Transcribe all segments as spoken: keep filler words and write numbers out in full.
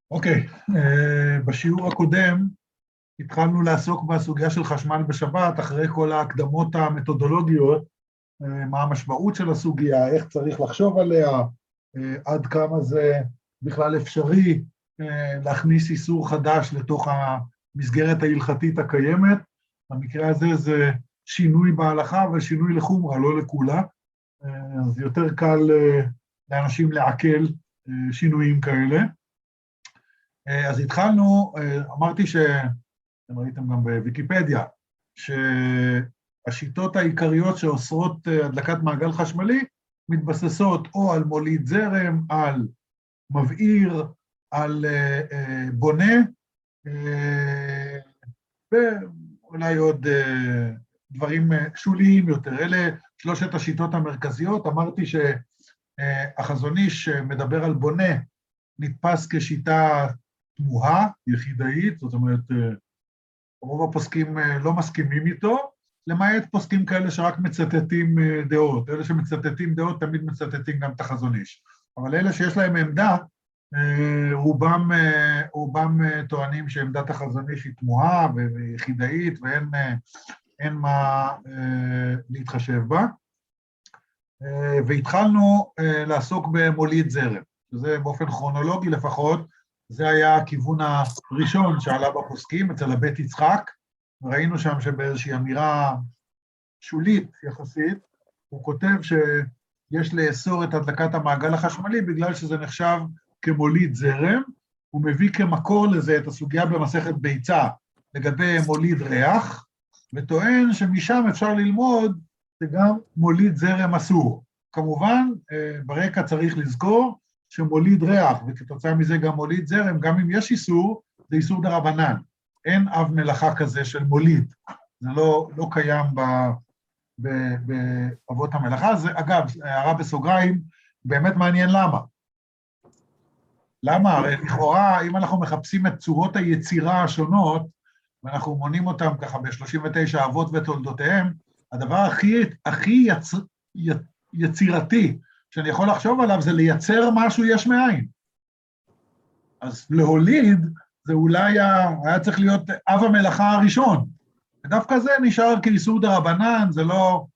אוקיי, אה, בשיעור הקודם התחלנו לעסוק בסוגיה של חשמל בשבת, אחרי כל ההקדמות המתודולוגיות, אה, מה המשמעות של הסוגיה, איך צריך לחשוב עליה, אה, עד כמה זה בכלל אפשרי אה, להכניס איסור חדש לתוך המסגרת ההלכתית הקיימת. במקרה הזה זה שינוי בהלכה, אבל שינוי לחומרה, לא לכולה. אה, אז יותר קל אה, לאנשים לעכל אה, שינויים כאלה. אז התחלנו, אמרתי שאתם ראיתם גם בוויקיפדיה, שהשיטות העיקריות שאוסרות הדלקת מעגל חשמלי מתבססות או על מוליד זרם, על מבעיר, על בונה, ואולי עוד דברים שוליים יותר. אלה שלושת השיטות המרכזיות. אמרתי שהחזון איש מדבר על בונה, נתפס כשיטה תמוהה, יחידאית, זאת אומרת, רוב הפוסקים לא מסכימים איתו, למעט פוסקים כאלה שרק מצטטים דעות. אלה שמצטטים דעות תמיד מצטטים גם את החזון איש. אבל אלה שיש להם עמדה, רובם, רובם טוענים שעמדת החזון איש היא תמוהה ויחידאית, ואין אין מה להתחשב בה. והתחלנו לעסוק במוליד זרם. שזה באופן כרונולוגי לפחות, זה היה הכיוון הראשון שעלה בפוסקים, אצל הבית יצחק, וראינו שם שבאיזושהי אמירה שולית יחסית, הוא כותב שיש לאסור את הדלקת המעגל החשמלי, בגלל שזה נחשב כמוליד זרם, הוא מביא כמקור לזה את הסוגיה במסכת ביצה, לגבי מוליד ריח, וטוען שמשם אפשר ללמוד שגם מוליד זרם אסור. כמובן, ברקע צריך לזכור, שמוליד ריח, וכתוצאה מזה גם מוליד זרם, גם אם יש איסור, זה איסור דרבנן. אין אב מלאכה כזה של מוליד. זה לא, לא קיים באבות המלאכה. זה, אגב, הערה בסוגריים, באמת מעניין למה. למה? הרי לכאורה, אם אנחנו מחפשים את צורות היצירה השונות, ואנחנו מונים אותם ככה ב-שלושים ותשע אבות ותולדותיהם, הדבר הכי, הכי יצ... יצירתי, שאני יכול לחשוב עליו, זה לייצר משהו יש מאין. אז להוליד, זה אולי היה, היה צריך להיות אב המלאכה הראשון. ודווקא זה נשאר כאיסור דרבנן, זה לא,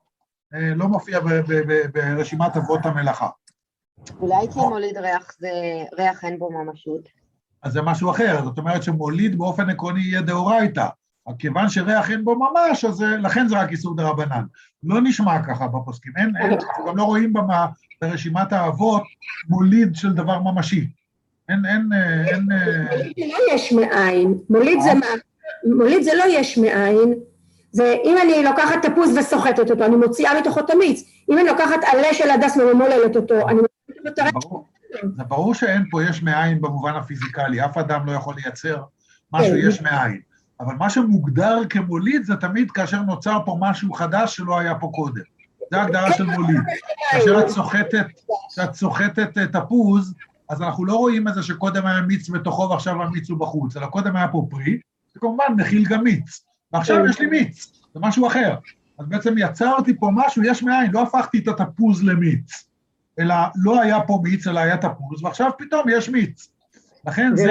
לא מופיע ב, ב, ב, ברשימת אבות המלאכה. אולי כי מוליד ריח, זה ריח אין בו ממשות. אז זה משהו אחר, זאת אומרת שמוליד באופן עקרוני יהיה דאורייתא. כיוון שריח אין בו ממש, אז לכן זה רק איסור דרבנן. לא נשמע ככה בפוסקים, אין, אין, גם לא רואים במה, ברשימת האבות מוליד של דבר ממשי. אין, אין, אין... מוליד זה לא יש מאין, מוליד זה, מוליד זה לא יש מאין, זה אם אני לוקחת תפוז וסוחטת אותו, אני מוציאה מתוכו את המיץ, אם אני לוקחת עלה של הדס וממוללת אותו, אני מוציאה את הרצף. זה ברור שאין פה יש מאין במובן הפיזיקלי, אף אדם לא יכול לייצר משהו יש מאין. אבל מה שמוגדר כמוליד זה תמיד כאשר נוצר פה משהו חדש שלא היה פה קודם. זה ההגדרה של מוליד. כאשר את סוחטת, כשאת סוחטת תפוז, אז אנחנו לא רואים את זה שקודם היה מיץ בתוכו ועכשיו המיץ הוא בחוץ, אלא קודם היה פה פרי, וכמובן מכיל גם מיץ. ועכשיו יש לי מיץ, זה משהו אחר. אז בעצם יצרתי פה משהו, יש מאין, לא הפכתי את התפוז למיץ, אלא לא היה פה מיץ, אלא היה תפוז, ועכשיו פתאום יש מיץ. לכן זה...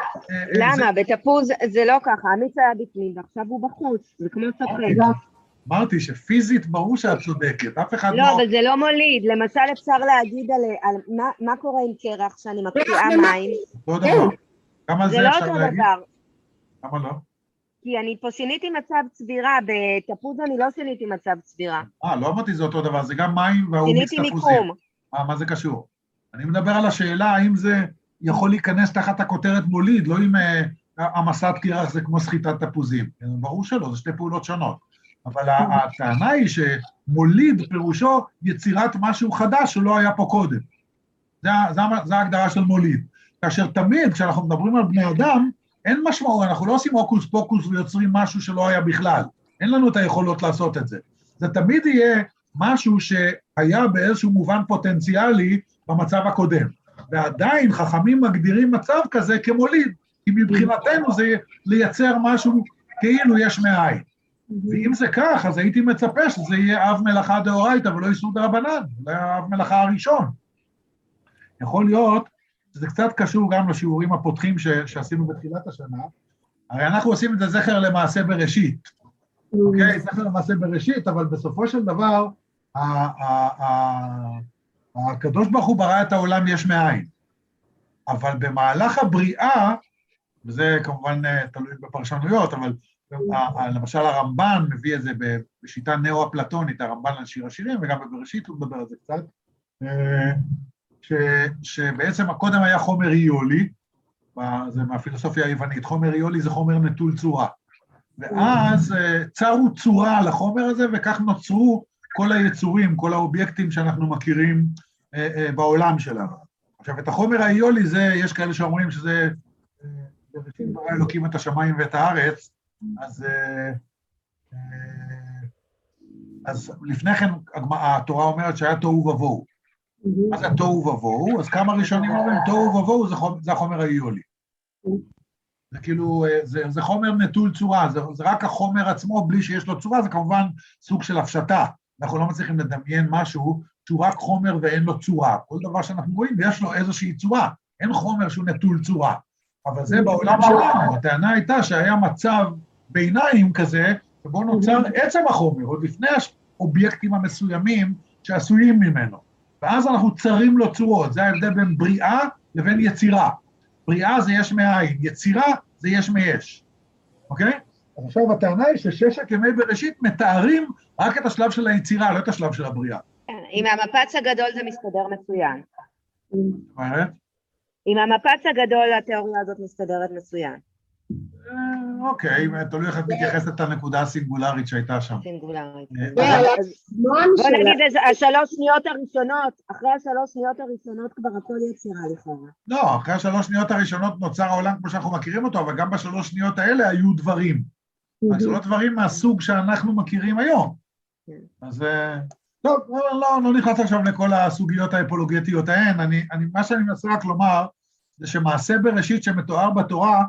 למה? בתפוז זה לא ככה, המיץ היה בפנים, ועכשיו הוא בחוץ, זה כמו סוכר. אמרתי שפיזית ברור שאת צודקת, אף אחד לא... לא, אבל זה לא מוליד, למשל אפשר להגיד על מה קורה עם קרח שאני מקפיאה מים. אותו דבר, כמה זה אפשר להגיד? זה לא אותו דבר. כמה לא? כי אני פה שיניתי מצב צבירה, בתפוז אני לא שיניתי מצב צבירה. אה, לא אמרתי זה אותו דבר, זה גם מים והוא מיץ תפוזים. שיניתי מיקום. אה, מה זה קשור? אני מדבר על השאלה האם זה... יכול להיכנס תחת הכותרת מוליד, לא אם המסת קרח זה כמו סחיטת תפוזים. ברור שלא, זה שתי פעולות שונות. אבל הטענה היא שמוליד פירושו יצירת משהו חדש שלא היה פה קודם. זה, זה, זה ההגדרה של מוליד. כאשר תמיד, כשאנחנו מדברים על בני אדם, אין משמעות, אנחנו לא עושים הוקוס פוקוס ויוצרים משהו שלא היה בכלל. אין לנו את היכולות לעשות את זה. זה תמיד יהיה משהו שהיה באיזשהו מובן פוטנציאלי במצב הקודם. ועדיין חכמים מגדירים מצב כזה כמוליד, כי מבחינתנו זה לייצר משהו כאילו יש מאין. ואם זה כך, אז הייתי מצפה שזה יהיה אב מלאכה דאורייתא ולא איסור דרבנן, זה היה אב מלאכה הראשון. יכול להיות זה קצת קשור גם לשיעורים הפותחים ש, שעשינו בתחילת השנה, הרי אנחנו עושים את זה זכר למעשה בראשית, אוקיי? זכר למעשה בראשית, אבל בסופו של דבר, הקדוש ברוך הוא ברא את העולם יש מאין, אבל במהלך הבריאה, וזה כמובן תלוי בפרשנויות, אבל למשל הרמב"ן מביא את זה בשיטה נאו-אפלטונית, הרמב"ן על שיר השירים, וגם בבראשית הוא מדבר על זה קצת, ש, שבעצם הקודם היה חומר איולי, זה מהפילוסופיה היוונית, חומר איולי זה חומר נטול צורה, ואז צרו צורה לחומר הזה, וכך נוצרו כל היצורים, כל האובייקטים שאנחנו מכירים בעולם שלנו. עכשיו, את החומר האיולי זה, יש כאלה שאומרים שזה, בראשית ברא אלוקים את השמיים ואת הארץ, אז, אז לפני כן התורה אומרת שהיה תוהו ובוהו. מה זה תוהו ובוהו? אז כמה ראשונים אומרים, תוהו ובוהו זה, זה החומר האיולי. זה כאילו, זה, זה חומר נטול צורה, זה, זה רק החומר עצמו בלי שיש לו צורה, זה כמובן סוג של הפשטה. אנחנו לא מצליחים לדמיין משהו שהוא רק חומר ואין לו צורה. כל דבר שאנחנו רואים, יש לו איזושהי צורה, אין חומר שהוא נטול צורה. אבל זה בעולם שלנו, הטענה הייתה שהיה מצב ביניים כזה, שבו נוצר עצם החומר, עוד לפני האובייקטים המסוימים שעשויים ממנו. ואז אנחנו צרים לו צורות, זה ההבדל בין בריאה לבין יצירה. בריאה זה יש מאין, יצירה זה יש מיש. אוקיי? אז עכשיו הטענה היא שששת ימי בראשית מתארים רק את השלב של היצירה, לא את השלב של הבריאה. עם המפץ הגדול זה מסתדר מצוין. מה אומרת? עם המפץ הגדול התיאוריה הזאת מסתדרת מצוין. אוקיי, תלוי איך את מתייחסת לנקודה הסינגולרית שהייתה שם. סינגולרית. בוא נגיד, השלוש שניות הראשונות, אחרי השלוש שניות הראשונות כבר הכל יצירה לכאורה. לא, אחרי השלוש שניות הראשונות נוצר העולם כמו שאנחנו מכירים אותו, אבל גם בשלוש שניות האלה היו דברים. רק זה לא דברים מהסוג שאנחנו מכירים היום. אז לא, לא נכנס עכשיו לכל הסוגיות האפולוגטיות ההן, מה שאני מנסה רק לומר, זה שמעשה בראשית שמתואר בתורה,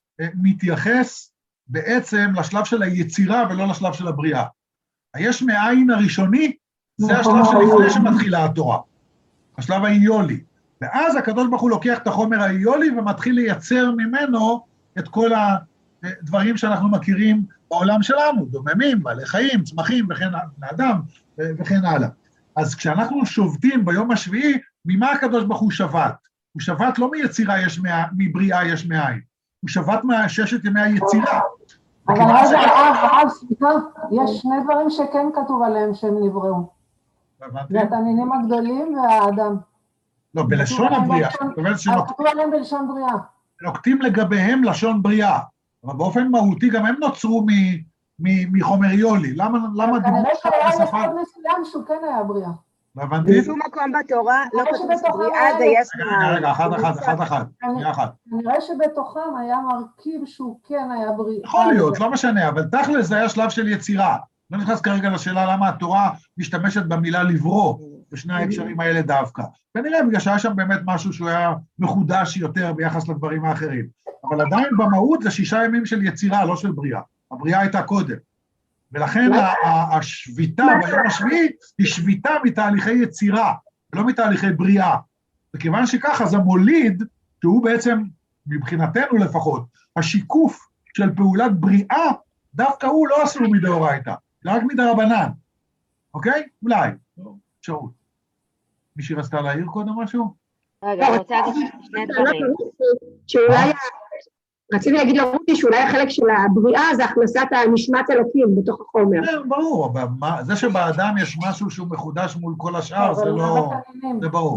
מתייחס בעצם לשלב של היצירה ולא לשלב של הבריאה. היש מאין הראשוני, זה השלב שלפני שמתחילה התורה, השלב האיולי. ואז הקדוש ברוך הוא לוקח את החומר האיולי ומתחיל לייצר ממנו את כל הדברים שאנחנו מכירים בעולם שלנו, דוממים, בעלי חיים, צמחים וכן האדם וכן הלאה. אז כשאנחנו שובתים ביום השביעי, ממה הקדוש ברוך הוא שבת? הוא שבת לא מיצירה יש מה, מבריאה יש מאין. הוא שבת מהששת ימי היצירה. אבל רגע, אב, אב, סליחה, יש שני דברים שכן כתוב עליהם שהם נבראו. זה התנינים הגדולים והאדם. לא, בלשון הבריאה. כתוב עליהם בלשון בריאה. נוקטים לגביהם לשון בריאה, אבל באופן מהותי גם הם נוצרו מחומר איולי. למה דיבור שלך בשפה? כנראה שהיה יסוד מסוים שהוא כן היה בריאה. לא הבנתי? בשום מקום בתורה לא כתוב שבריאה זה יש מאין. רגע, אחד, אחד, אחד, אחד, אחד. כנראה שבתוכם היה מרכיב שהוא כן היה בריאה. יכול להיות, לא משנה, אבל תכל'ס זה היה שלב של יצירה. לא נכנס כרגע לשאלה למה התורה משתמשת במילה לברוא, בשני ההקשרים האלה דווקא. כנראה בגלל שהיה שם באמת משהו שהוא היה מחודש יותר ביחס לדברים האחרים. אבל עדיין במהות זה שישה ימים של יצירה, לא של בריאה. הבריאה הייתה קודם. ולכן השביתה ביום השביעי היא שביתה מתהליכי יצירה, ולא מתהליכי בריאה. וכיוון שככה, אז המוליד, שהוא בעצם, מבחינתנו לפחות, השיקוף של פעולת בריאה, דווקא הוא לא אסור מדאורייתא, זה רק מדרבנן. אוקיי? אולי. אפשרות. מישהי רצתה להעיר קודם משהו? רגע, אני רוצה להגיד שני דברים. שאולי... רציתי להגיד לרותי שאולי החלק של הבריאה זה הכנסת הנשמת אלוקים בתוך החומר. ברור, זה שבאדם יש משהו שהוא מחודש מול כל השאר, זה לא... זה ברור.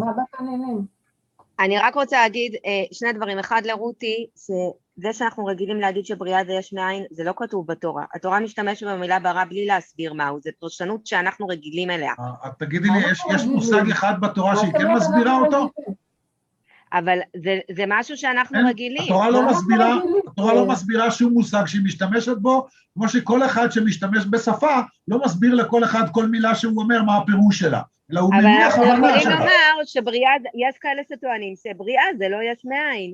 אני רק רוצה להגיד שני דברים. אחד לרותי, שזה שאנחנו רגילים להגיד שבריאה זה יש מאין, זה לא כתוב בתורה. התורה משתמשת במילה ברא בלי להסביר מהו, זה פרשנות שאנחנו רגילים אליה. תגידי לי, יש מושג אחד בתורה שהיא כן מסבירה אותו? אבל זה, זה משהו שאנחנו רגילים. התורה לא מסבירה, התורה לא מסבירה שום מושג שהיא משתמשת בו, כמו שכל אחד שמשתמש בשפה, לא מסביר לכל אחד כל מילה שהוא אומר מה הפירוש שלה, אלא הוא אבל מניח אנחנו הבנה יכולים שלה. לומר שבריאה, יש כאלה שטוענים שבריאה זה לא יש מאין.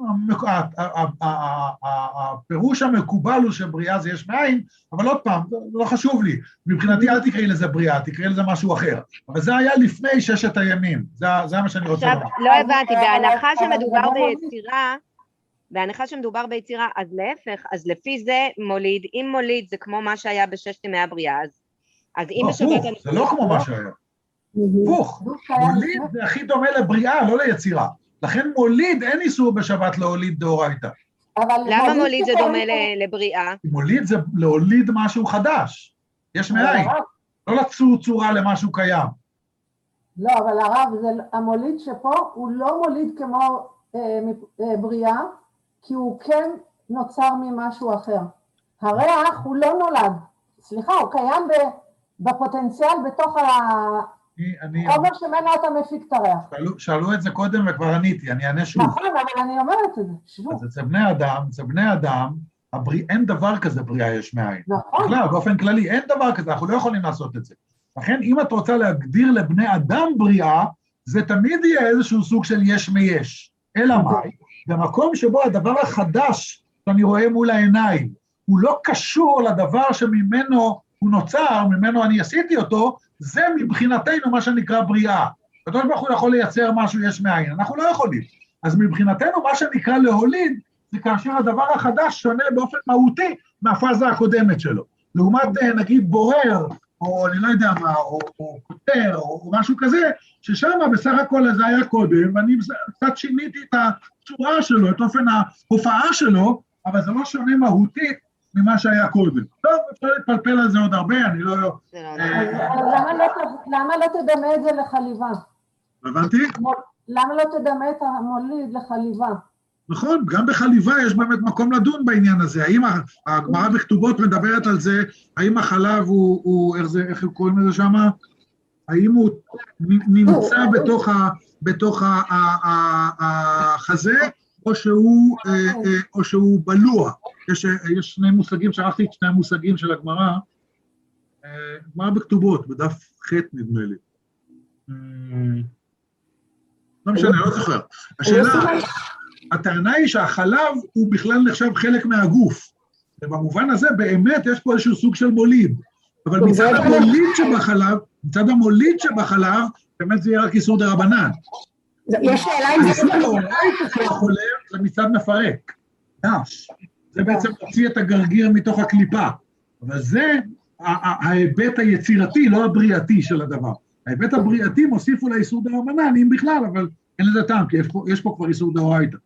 הפירוש המקובל הוא שבריאה זה יש מאין, אבל עוד פעם, זה לא חשוב לי. מבחינתי אל תקראי לזה בריאה, תקראי לזה משהו אחר. אבל זה היה לפני ששת הימים, זה מה שאני רוצה לומר. לא הבנתי, בהנחה שמדובר ביצירה, בהנחה שמדובר ביצירה, אז להפך, אז לפי זה מוליד, אם מוליד זה כמו מה שהיה בששת ימי הבריאה, אז אם בשבת... זה לא כמו מה שהיה. פוך, מוליד זה הכי דומה לבריאה, לא ליצירה. לכן מוליד, אין איסור בשבת להוליד דאורייתא. למה מוליד זה דומה לבריאה? מוליד זה להוליד משהו חדש. יש מאין. לא לצור צורה למשהו קיים. לא, אבל הרב, המוליד שפה הוא לא מוליד כמו בריאה, כי הוא כן נוצר ממשהו אחר. הריח הוא לא נולד. סליחה, הוא קיים בפוטנציאל בתוך החומר שמנו אתה מפיק את הריח. שאלו את זה קודם וכבר עניתי, אני אענה שוב. נכון, אבל אני אומרת את זה, שוב. אז אצל בני אדם, אצל בני אדם, אין דבר כזה בריאה יש מאין. נכון. בכלל, באופן כללי, אין דבר כזה, אנחנו לא יכולים לעשות את זה. לכן, אם את רוצה להגדיר לבני אדם בריאה, זה תמיד יהיה איזשהו סוג של יש מיש. אלא מה? במקום שבו הדבר החדש שאני רואה מול העיניים, הוא לא קשור לדבר שממנו הוא נוצר, ממנו אני עשיתי אותו, זה מבחינתנו מה שנקרא בריאה. הקדוש ברוך הוא יכול לייצר משהו יש מאין, אנחנו לא יכולים. אז מבחינתנו מה שנקרא להוליד, זה כאשר הדבר החדש שונה באופן מהותי מהפאזה הקודמת שלו. לעומת נגיד בורר, או אני לא יודע מה, או, או כותר, או, או משהו כזה, ששם בסך הכל זה היה קודם, ואני קצת שיניתי את הצורה שלו, את אופן ההופעה שלו, אבל זה לא שונה מהותית ממה שהיה קודם. טוב, אפשר להתפלפל על זה עוד הרבה, אני לא... למה לא תדמה את זה לחליבה? הבנתי? למה לא תדמה את המוליד לחליבה? נכון, גם בחליבה יש באמת מקום לדון בעניין הזה. האם הגמרא בכתובות מדברת על זה, האם החלב הוא, הוא איך זה, איך קוראים לזה שם? האם הוא נמצא בתוך, ה, בתוך ה, ה, ה, החזה, או שהוא, או שהוא בלוע? יש, יש שני מושגים, שרחתי את שני המושגים של הגמרא, גמרא בכתובות, בדף ח' נדמה לי. לא משנה, לא זוכר. השאלה... הטענה היא שהחלב הוא בכלל נחשב חלק מהגוף, ובמובן הזה באמת יש פה איזשהו סוג של מוליד, אבל מצד המוליד שבחלב, מצד המוליד שבחלב, באמת זה יהיה רק איסור דרבנן. יש שאלה אם זה מצד מפרק, דש, זה בעצם הוציא את הגרגיר מתוך הקליפה, אבל זה ההיבט היצירתי, לא הבריאתי של הדבר. ההיבט הבריאתי מוסיף אולי איסור דרבנן, אם בכלל, אבל אין לזה טעם, כי יש פה כבר איסור דאורייתא.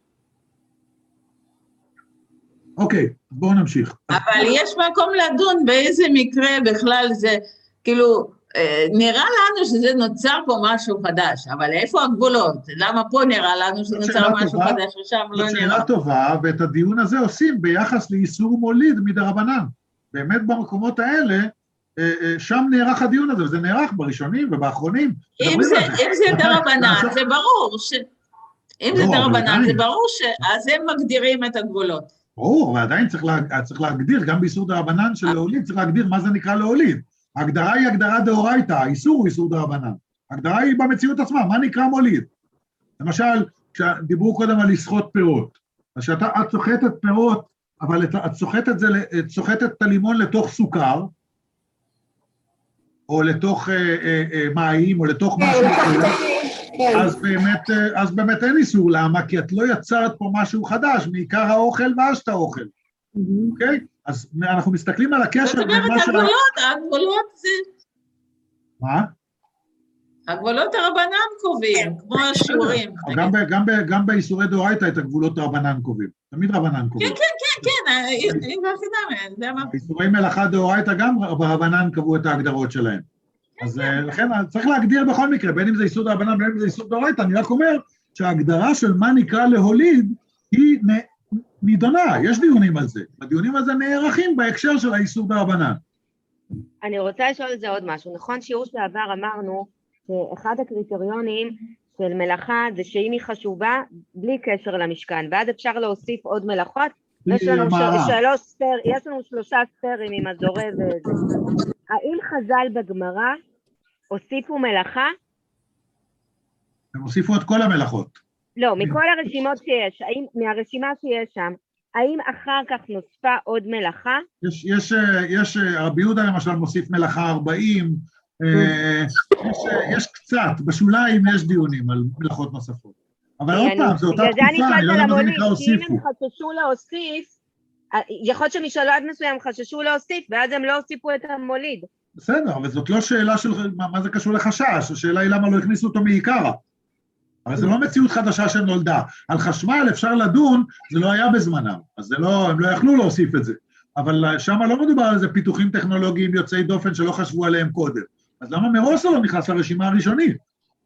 אוקיי, בואו נמשיך. אבל יש מקום לדון באיזה מקרה בכלל זה, כאילו, נראה לנו שזה נוצר פה משהו חדש, אבל איפה הגבולות? למה פה נראה לנו שנוצר משהו חדש ושם לא נראה? זו שאלה טובה, ואת הדיון הזה עושים ביחס לאיסור מוליד מדרבנן. באמת במקומות האלה, שם נערך הדיון הזה, וזה נערך בראשונים ובאחרונים. אם זה דרבנן, זה ברור ש... אם זה דרבנן, זה ברור שאז הם מגדירים את הגבולות. ברור, אבל עדיין צריך, לה, צריך להגדיר, גם באיסור דרבנן של להוליד, צריך להגדיר מה זה נקרא להוליד. ההגדרה היא הגדרה דאורייתא, האיסור הוא איסור דרבנן. ההגדרה היא במציאות עצמה, מה נקרא מוליד? למשל, כשדיברו קודם על לסחוט פירות, אז שאתה, את סוחטת פירות, אבל את, את סוחטת זה, את סוחטת את הלימון לתוך סוכר, או לתוך אה, אה, אה, מים, או לתוך משהו אחר, אז באמת, אז באמת אין איסור, למה? כי את לא יצרת פה משהו חדש, מעיקר האוכל ואז את האוכל, אוקיי? אז אנחנו מסתכלים על הקשר... זאת אומרת, הגבולות, הגבולות זה... מה? הגבולות הרבנן קובעים, כמו השיעורים. גם באיסורי דאורייתא את הגבולות הרבנן קובעים, תמיד רבנן קובעים. כן, כן, כן, כן, זה מה... באיסורי מלאכה דאורייתא גם ברבנן קבעו את ההגדרות שלהם. אז לכן צריך להגדיר בכל מקרה, בין אם זה איסור דרבנן, בין אם זה איסור דאורייתא, אני רק אומר שההגדרה של מה נקרא להוליד היא נידונה, יש דיונים על זה, הדיונים על זה נערכים בהקשר של האיסור דרבנן. אני רוצה לשאול את זה עוד משהו, נכון שיעור שעבר אמרנו שאחד הקריטריונים של מלאכה זה שאם היא חשובה בלי קשר למשכן, ואז אפשר להוסיף עוד מלאכות, יש לנו, שלוש ספר, יש לנו שלושה ספרים עם הזורע וזה. האם חז"ל בגמרא הוסיפו מלאכה? הם הוסיפו את כל המלאכות. לא, מכל הרשימות שיש, האם, מהרשימה שיש שם, האם אחר כך נוספה עוד מלאכה? יש, יש, יש, רבי יהודה למשל מוסיף מלאכה ארבעים, יש, יש קצת, בשוליים יש דיונים על מלאכות נוספות. אבל עוד פעם, זו אותה תקופה, אני לא יודע מה זה נקרא הוסיפו. אם הם חששו להוסיף, יכול להיות שמשלב מסוים חששו להוסיף, ואז הם לא הוסיפו את המוליד. בסדר, אבל זאת לא שאלה של מה זה קשור לחשש, השאלה היא למה לא הכניסו אותו מעיקרה. אבל זה לא מציאות חדשה שנולדה. על חשמל אפשר לדון, זה לא היה בזמנם, אז זה לא, הם לא יכלו להוסיף את זה. אבל שם לא מדובר על זה פיתוחים טכנולוגיים יוצאי דופן שלא חשבו עליהם קודם. אז למה מראש לא נכנס לרשימה הראשונית?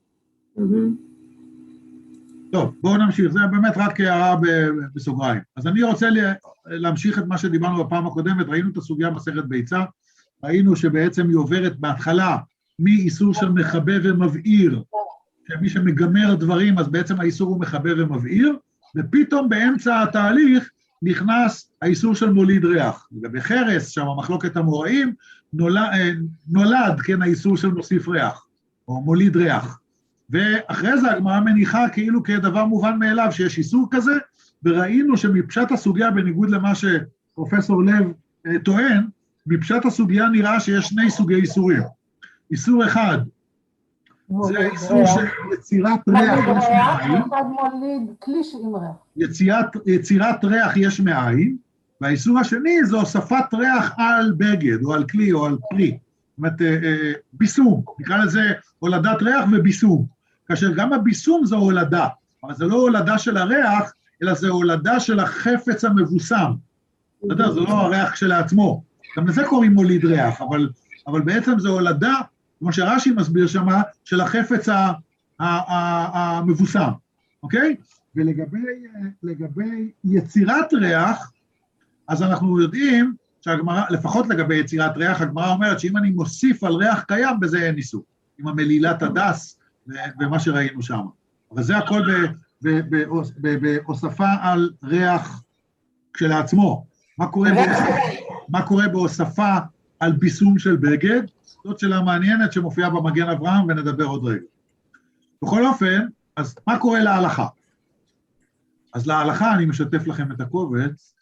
טוב, בואו נמשיך, זה באמת רק הערה בסוגריים. אז אני רוצה להמשיך את מה שדיברנו בפעם הקודמת, ראינו את הסוגיה מסכת ביצה, ראינו שבעצם היא עוברת בהתחלה מאיסור של מחבא ומבעיר, שמי שמגמר דברים, אז בעצם האיסור הוא מחבא ומבעיר, ופתאום באמצע התהליך נכנס האיסור של מוליד ריח. לגבי חרס, שם המחלוקת המוראים, נולד, נולד כן, האיסור של מוסיף ריח, או מוליד ריח. ואחרי זה הגמרא מניחה כאילו כדבר מובן מאליו שיש איסור כזה, וראינו שמפשט הסוגיה, בניגוד למה שפרופסור לב טוען, מפשט הסוגיה נראה שיש שני סוגי איסורים. איסור אחד, זה איסור של יצירת ריח יש מאין. אחד מוליד קליש עם ריח. יצירת ריח יש מאין, והאיסור השני זה הוספת ריח על בגד, או על כלי, או על כלי. זאת אומרת, ביסום, נקרא לזה הולדת ריח וביסום. כאשר גם הביסום זו הולדה, אבל זה לא הולדה של הריח, אלא זה הולדה של החפץ המבוסם. אתה יודע, זה לא הריח שלעצמו. גם לזה קוראים מוליד ריח, אבל, אבל בעצם זה הולדה, כמו שרש"י מסביר שמה, של החפץ המבוסם, אוקיי? ולגבי לגבי יצירת ריח, אז אנחנו יודעים שהגמרא, לפחות לגבי יצירת ריח, הגמרא אומרת שאם אני מוסיף על ריח קיים, בזה אין איסור, עם המלילת הדס ומה שראינו שם. אבל זה הכל בהוספה על ריח כשלעצמו. מה קורה, מה קורה בהוספה על ביסום של בגד? זאת שאלה מעניינת שמופיעה במגן אברהם, ונדבר עוד רגע. בכל אופן, אז מה קורה להלכה? אז להלכה אני משתף לכם את הקובץ.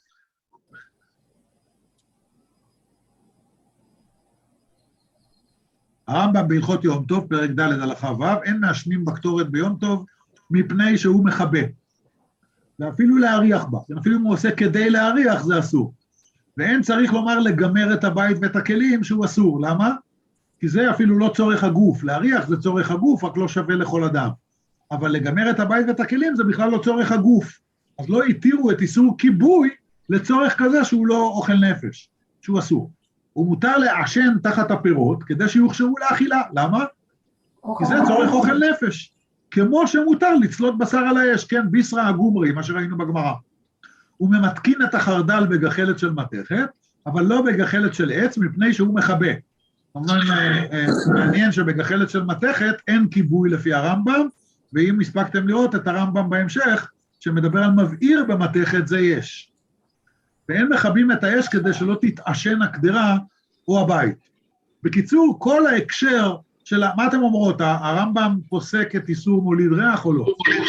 הרמב"ם בהלכות יום טוב, פרק ד' הלכה ו', אין מעשנים בקטורת ביום טוב, מפני שהוא מכבה. ואפילו להריח בה, אפילו אם הוא עושה כדי להריח, זה אסור. ואין צריך לומר לגמר את הבית ואת הכלים שהוא אסור. למה? כי זה אפילו לא צורך הגוף. להריח זה צורך הגוף, רק לא שווה לכל אדם. אבל לגמר את הבית ואת הכלים זה בכלל לא צורך הגוף. אז לא התירו את איסור כיבוי לצורך כזה שהוא לא אוכל נפש, שהוא אסור. הוא מותר לעשן תחת הפירות כדי שיוכשרו לאכילה. למה? כי זה צורך אוכל נפש. כמו שמותר לצלות בשר על האש, כן, ביסרא הגומרי, מה שראינו בגמרא. הוא ממתקין את החרדל בגחלת של מתכת, אבל לא בגחלת של עץ, מפני שהוא מכבה. כמובן, מעניין שבגחלת של מתכת אין כיבוי לפי הרמב"ם, ואם הספקתם לראות את הרמב"ם בהמשך, שמדבר על מבעיר במתכת, זה יש. ואין מכבים את האש כדי שלא תתעשן הקדרה או הבית. בקיצור, כל ההקשר של, מה אתם אומרות, הרמב"ם פוסק את איסור מוליד ריח או לא?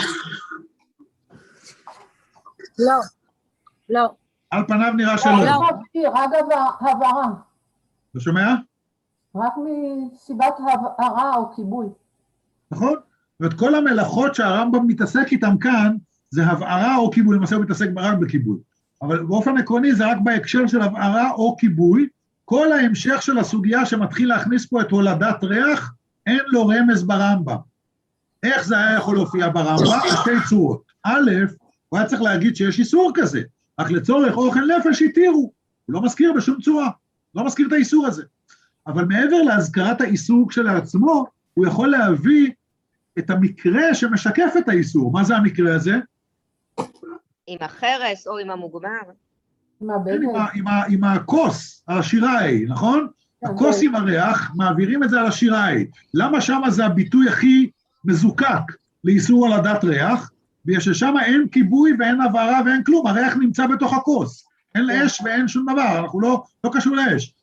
לא, לא. על פניו נראה שלא. רק הבהרה. אתה שומע? רק מסיבת הבהרה או כיבוי. נכון? ואת כל המלאכות שהרמב"ם מתעסק איתם כאן, זה הבהרה או כיבוי, למעשה הוא מתעסק רק בכיבוי. אבל באופן עקרוני זה רק בהקשר של הבהרה או כיבוי, כל ההמשך של הסוגיה שמתחיל להכניס פה את הולדת ריח, אין לו רמז ברמב"ם. איך זה היה יכול להופיע ברמב"ם? שתי צורות. א', הוא היה צריך להגיד שיש איסור כזה, רק לצורך אוכל נפש התירו, הוא לא מזכיר בשום צורה, לא מזכיר את האיסור הזה. אבל מעבר להזכרת האיסור כשלעצמו, הוא יכול להביא את המקרה שמשקף את האיסור. מה זה המקרה הזה? עם החרס או עם המוגמר? עם הבגד. עם, עם, עם הכוס, השיראי, נכון? הכוס עם הריח, מעבירים את זה על השיראי. למה שם זה הביטוי הכי מזוקק לאיסור הולדת ריח? בגלל ששם אין כיבוי ואין הבהרה ואין כלום, הריח נמצא בתוך הכוס. אין אש ואין שום דבר, אנחנו לא, לא קשור לאש.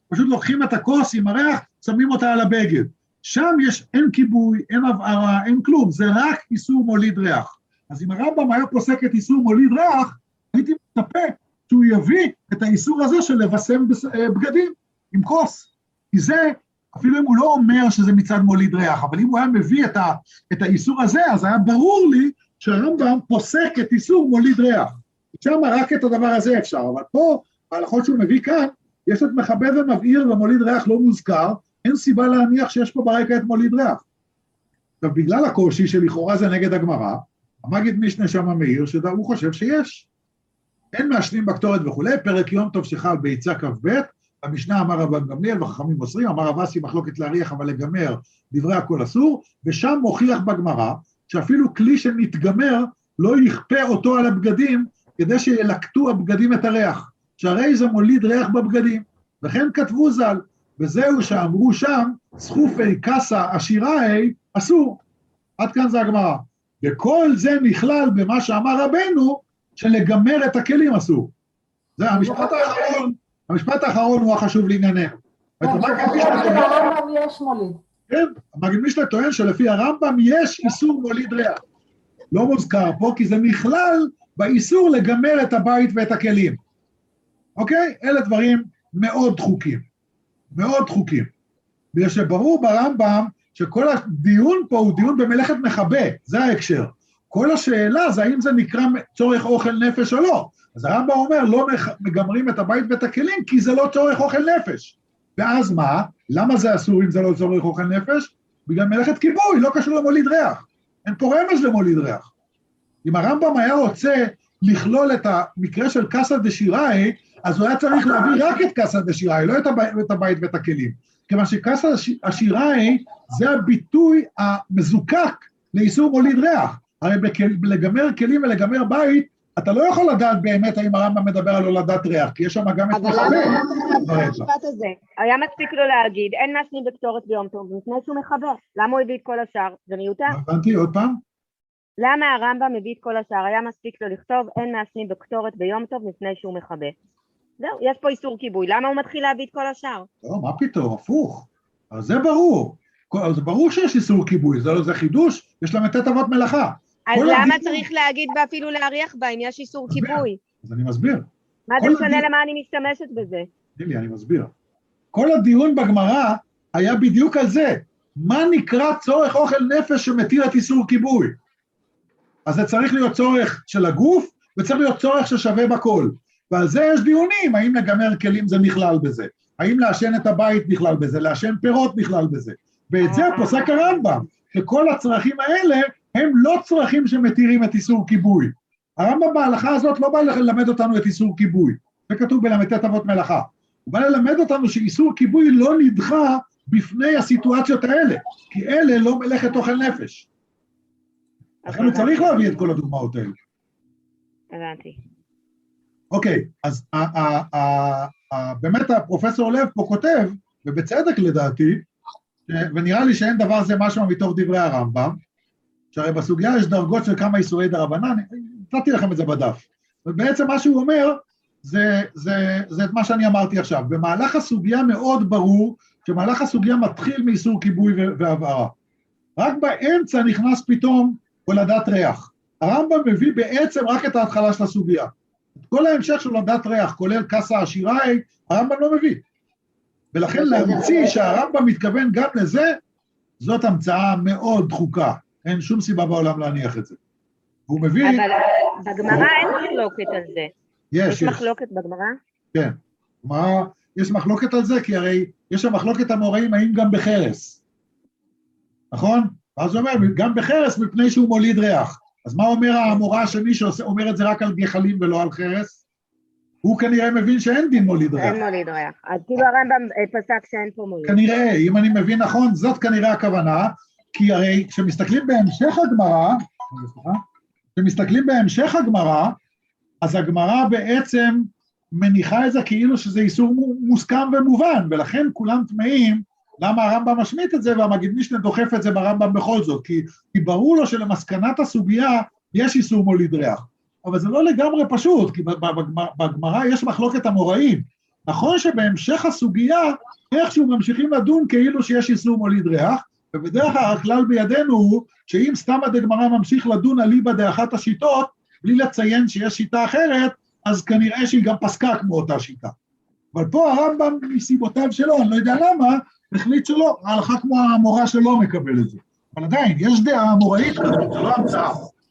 פשוט לוקחים את הכוס עם הריח, שמים אותה על הבגד. שם יש, אין כיבוי, אין הבערה, אין כלום, זה רק איסור מוליד ריח. אז אם הרמב"ם היה פוסק את איסור מוליד ריח, הייתי מצפה שהוא יביא את האיסור הזה של לבשם בגדים עם כוס. כי זה, אפילו אם הוא לא אומר שזה מצד מוליד ריח, אבל אם הוא היה מביא את, ה, את האיסור הזה, אז היה ברור לי שהרמב"ם פוסק את איסור מוליד ריח. שם רק את הדבר הזה אפשר, אבל פה, בהלכות שהוא מביא כאן, יש את מכבה ומבעיר ומוליד ריח לא מוזכר, אין סיבה להניח שיש פה ברקע את מוליד ריח. עכשיו, בגלל הקושי שלכאורה זה נגד הגמרא, המגיד משנה שם המאיר, שהוא חושב שיש. אין מעשנים בקטורת וכולי, פרק יום טוב שחל ביצה כ"ב, המשנה אמר רבן גמליאל וחכמים מוסרים, אמר רב אסי מחלוקת להריח אבל לגמר דברי הכל אסור, ושם מוכיח בגמרא, שאפילו כלי שנתגמר לא יכפה אותו על הבגדים, כדי שילקטו הבגדים את הריח, שהרי זה מוליד ריח בבגדים, וכן כתבו ז"ל, וזהו שאמרו שם, סחופי קסה עשיראי אסור, עד כאן זה הגמרא, וכל זה נכלל במה שאמר רבנו, שלגמר את הכלים אסור. זה המשפט האחרון, המשפט האחרון הוא החשוב לענייננו. הרמב"ם יש מוליד. כן, המגיד משנה טוען שלפי הרמב"ם יש איסור מוליד ריח. לא מוזכר פה, כי זה נכלל באיסור לגמר את הבית ואת הכלים. אוקיי? אלה דברים מאוד דחוקים. מאוד דחוקים. בגלל שברור ברמב"ם שכל הדיון פה הוא דיון במלאכת מכבה, זה ההקשר. כל השאלה זה האם זה נקרא צורך אוכל נפש או לא. אז הרמב"ם אומר, לא מגמרים את הבית ואת הכלים, כי זה לא צורך אוכל נפש. ואז מה? למה זה אסור אם זה לא צורך אוכל נפש? בגלל מלאכת כיבוי, לא קשור למוליד ריח. אין פה רמז למוליד ריח. אם הרמב"ם היה רוצה לכלול את המקרה של קסא דשיראי, אז הוא היה צריך להביא רק את קסא דשיראי, לא את הבית, את הבית ואת הכלים. כיוון שקסא השיראי זה הביטוי המזוקק לאיסור מוליד ריח. הרי לגמר כלים ולגמר בית, אתה לא יכול לדעת באמת האם הרמב"ם מדבר על הולדת ריח, כי יש שם גם את מכבה. אבל המשפט הזה, היה מספיק לו להגיד, אין מעשנים בקטורת ביום טוב, לפני שהוא מכבה. למה הוא הביא את כל השאר? זה מיותר. הבנתי, עוד פעם? למה הרמב"ם מביא את כל השאר? היה מספיק לו לכתוב, אין מעשנים בקטורת ביום טוב לפני שהוא מכבה. זהו, יש פה איסור כיבוי, למה הוא מתחיל להביא את כל השאר? לא, מה פתאום, הפוך. אז זה ברור. זה ברור שיש איסור כיבוי, זה, זה חידוש, יש להם את אבות מלאכה. אז למה הדיון... צריך להגיד ואפילו להריח בה אם יש איסור כיבוי? אז אני מסביר. מה זה משנה הדיון... למה אני משתמשת בזה? תראי, אני מסביר. כל הדיון בגמרא היה בדיוק על זה. מה נקרא צורך אוכל נפש שמתיר את איסור כיבוי? אז זה צריך להיות צורך של הגוף, וצריך להיות צורך ששווה בכל. ועל זה יש דיונים, האם לגמר כלים זה נכלל בזה, האם לעשן את הבית נכלל בזה, לעשן פירות נכלל בזה. ואת זה פוסק הרמב"ם, שכל הצרכים האלה הם לא צרכים שמתירים את איסור כיבוי. הרמב"ם בהלכה הזאת לא בא ללמד אותנו את איסור כיבוי, זה כתוב בל"ט אבות מלאכה. הוא בא ללמד אותנו שאיסור כיבוי לא נדחה בפני הסיטואציות האלה, כי אלה לא מלאכת אוכל נפש. לכן הוא צריך להביא את כל הדוגמאות האלה. הבנתי. אוקיי, אז באמת הפרופסור לב פה כותב, ובצדק לדעתי, ונראה לי שאין דבר זה משהו מתוך דברי הרמב"ם, שהרי בסוגיה יש דרגות של כמה איסורי דרבנן, נתתי לכם את זה בדף, ובעצם מה שהוא אומר, זה, זה, זה את מה שאני אמרתי עכשיו, במהלך הסוגיה מאוד ברור, שמהלך הסוגיה מתחיל מאיסור כיבוי והבערה, רק באמצע נכנס פתאום הולדת ריח, הרמב"ם מביא בעצם רק את ההתחלה של הסוגיה, את כל ההמשך של הולדת ריח, כולל קסא השיראי, הרמב"ם לא מביא, ולכן להמציא שהרמב"ם מתכוון גם לזה, זאת המצאה מאוד דחוקה, אין שום סיבה בעולם להניח את זה. הוא מביא... אבל בגמרא אין מחלוקת על זה. יש, יש. יש מחלוקת בגמרא? כן. מה, יש מחלוקת על זה, כי הרי יש המחלוקת המוראים האם גם בחרס. נכון? אז הוא אומר, גם בחרס מפני שהוא מוליד ריח. אז מה אומר המורה השני שאומר את זה רק על גחלים ולא על חרס? הוא כנראה מבין שאין דין מוליד ריח. אין מוליד ריח. אז כאילו הרמב"ם פסק שאין פה מוליד. כנראה, אם אני מבין נכון, זאת כנראה הכוונה, כי הרי כשמסתכלים בהמשך הגמרא, כשמסתכלים בהמשך הגמרא, אז הגמרא בעצם מניחה את זה כאילו שזה איסור מוסכם ומובן, ולכן כולם תמהים למה הרמב"ם משמיט את זה, והמגיד משנה דוחף את זה ברמב"ם בכל זאת, כי, כי ברור לו שלמסקנת הסוגיה יש איסור מוליד ריח, אבל זה לא לגמרי פשוט, כי בגמרא יש מחלוקת המוראים, נכון שבהמשך הסוגיה, איכשהו ממשיכים לדון כאילו שיש איסור מוליד ריח, ובדרך כלל הכלל בידינו הוא, שאם סתם הדגמרא ממשיך לדון אליבא דאחת השיטות, בלי לציין שיש שיטה אחרת, אז כנראה שהיא גם פסקה כמו אותה שיטה. אבל פה הרמב"ם מסיבותיו שלו, אני לא יודע למה, החליט שלא, ההלכה כמו המורה שלו מקבל את זה. אבל עדיין, יש דעה אמוראית כזאת, זה לא המצאה.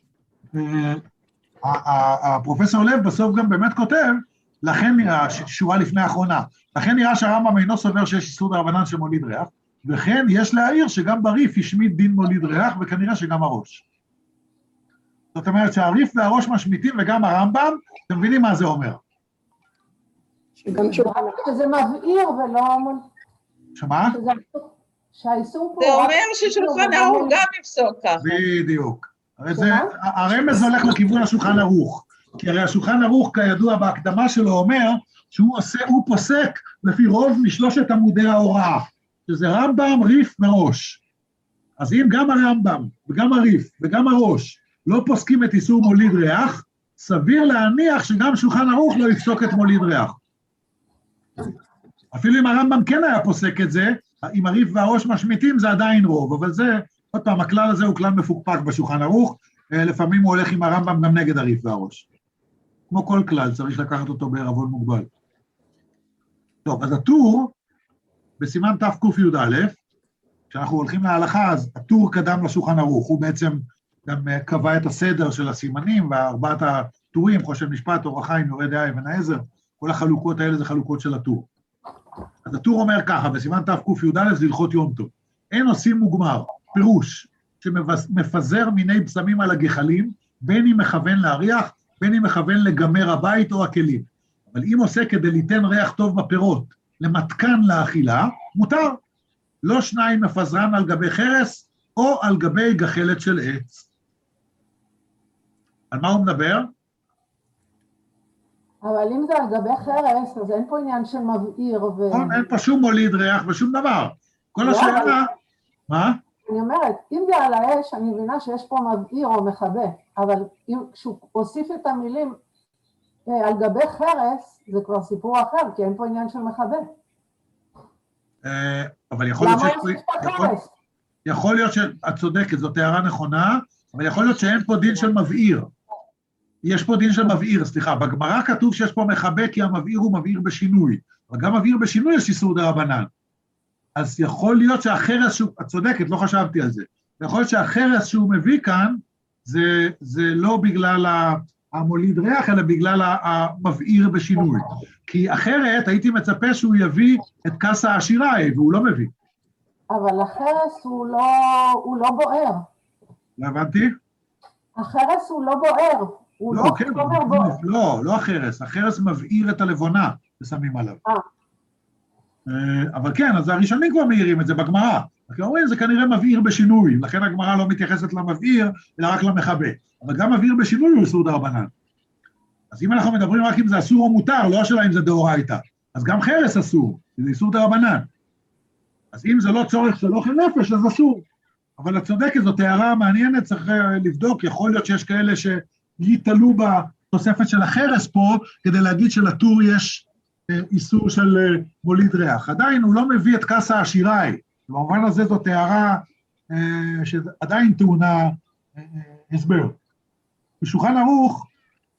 הפרופסור לב בסוף גם באמת כותב, לכן נראה, שורה לפני האחרונה, לכן נראה שהרמב"ם אינו סובר שיש איסור דרבנן שמוליד ריח, וכן יש להעיר שגם בריף השמיט דין מוליד ריח, וכנראה שגם הראש. זאת אומרת שהריף והראש משמיטים, וגם הרמב"ם, אתם מבינים מה זה אומר? שגם שהוא... שזה מבעיר ולא... שמה? שהאיסור פה... זה אומר ששולחן ערוך גם יפסוק ככה. בדיוק. הרמז הולך לכיוון השולחן ערוך, כי הרי השולחן ערוך כידוע בהקדמה שלו אומר שהוא עושה, הוא פוסק לפי רוב משלושת עמודי ההוראה, שזה רמב"ם, ריף וראש. אז אם גם הרמב"ם וגם הריף וגם הראש לא פוסקים את איסור מוליד ריח, סביר להניח שגם שולחן ערוך לא יפסוק את מוליד ריח. אפילו אם הרמב"ם כן היה פוסק את זה, אם הריף והראש משמיטים זה עדיין רוב, אבל זה, עוד פעם, הכלל הזה הוא כלל מפוקפק בשולחן ערוך, לפעמים הוא הולך עם הרמב"ם גם נגד הריף והראש. כמו כל כלל, צריך לקחת אותו בערבון מוגבל. טוב, אז הטור, בסימן תק"א, כשאנחנו הולכים להלכה, אז הטור קדם לשולחן ערוך, הוא בעצם גם קבע את הסדר של הסימנים, וארבעת הטורים, חושב משפט, אור החיים, יורה דעה, אבן העזר, כל החלוקות האלה זה חלוקות של הטור. אז הטור אומר ככה, בסימן תק"א זה הלכות יום טוב, אין עושים מוגמר, פירוש, שמפזר מיני בשמים על הגחלים, בין אם מכוון להריח, בין אם מכוון לגמר הבית או הכלים. אבל אם עושה כדי ליתן ריח טוב בפירות, למתקן לאכילה, מותר. לא שניים מפזרן על גבי חרס, או על גבי גחלת של עץ. על מה הוא מדבר? אבל אם זה על גבי חרס, אז אין פה עניין של מבעיר ו... אין פה שום מוליד ריח ושום דבר. כל השאלה... מה? אני אומרת, אם זה על האש, אני מבינה שיש פה מבעיר או מכבה, אבל אם, כשהוא הוסיף את המילים אה, על גבי חרס, זה כבר סיפור אחר, כי אין פה עניין של מכבה. אה, אבל יכול להיות... למה ש... יש פה יכול... חרס? יכול להיות שאת צודקת, זאת הערה נכונה, אבל יכול להיות שאין פה דין של מבעיר. יש פה דין של מבעיר, סליחה, בגמרא כתוב שיש פה מכבה, כי המבעיר הוא מבעיר בשינוי, אבל גם מבעיר בשינוי יש איסור דרבנן. אז יכול להיות שהחרס שהוא, את צודקת, לא חשבתי על זה, יכול להיות שהחרס שהוא מביא כאן, זה, זה לא בגלל המוליד ריח, אלא בגלל המבעיר בשינוי. כי אחרת הייתי מצפה שהוא יביא את כס העשיראי, והוא לא מביא. אבל החרס הוא לא, הוא לא בוער. לא הבנתי? החרס הוא לא בוער. הוא לא, לא, כן, חומר בוער. לא, לא החרס, החרס מבעיר את הלבונה, ושמים עליו. אה. אבל כן, אז הראשונים כבר מעירים את זה בגמרא. כי אומרים, זה כנראה מבעיר בשינוי, לכן הגמרא לא מתייחסת למבעיר, אלא רק למכבה. אבל גם מבעיר בשינוי הוא איסור דרבנן. אז אם אנחנו מדברים רק אם זה אסור או מותר, לא השאלה אם זה דאורייתא. אז גם חרס אסור, זה איסור דרבנן. אז אם זה לא צורך של אוכל נפש, אז אסור. אבל את צודקת, זאת הערה מעניינת, צריך לבדוק, יכול להיות שיש כאלה שיתעלו בתוספת של החרס פה, כדי להגיד שלטור יש איסור של מוליד ריח. עדיין הוא לא מביא את כס העשיראי, במובן הזה זאת הערה שעדיין טעונה הסבר. בשולחן ערוך,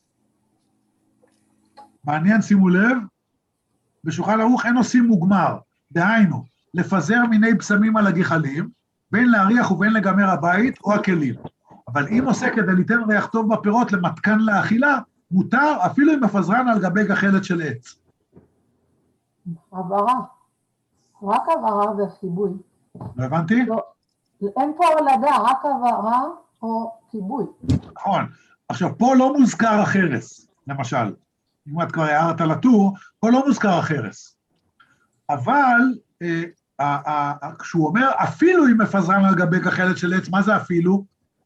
מעניין שימו לב, בשולחן ערוך אין עושים מוגמר, דהיינו, לפזר מיני בשמים על הגחלים, בין להריח ובין לגמר הבית או הכלים. אבל אם עושה כדי ליתן ריח טוב בפירות למתקן לאכילה, מותר אפילו אם מפזרן על גבי גחלת של עץ. הבהרה, רק הבהרה וחיבוי. לא הבנתי? לא, אין פה הולדה, רק הבהרה או חיבוי. נכון. עכשיו, פה לא מוזכר החרס, למשל. אם את כבר הערת על הטור, פה לא מוזכר החרס. אבל, אה, אה, אה, כשהוא אומר, אפילו אם מפזרן על גבי גחלת של עץ, מה זה אפילו?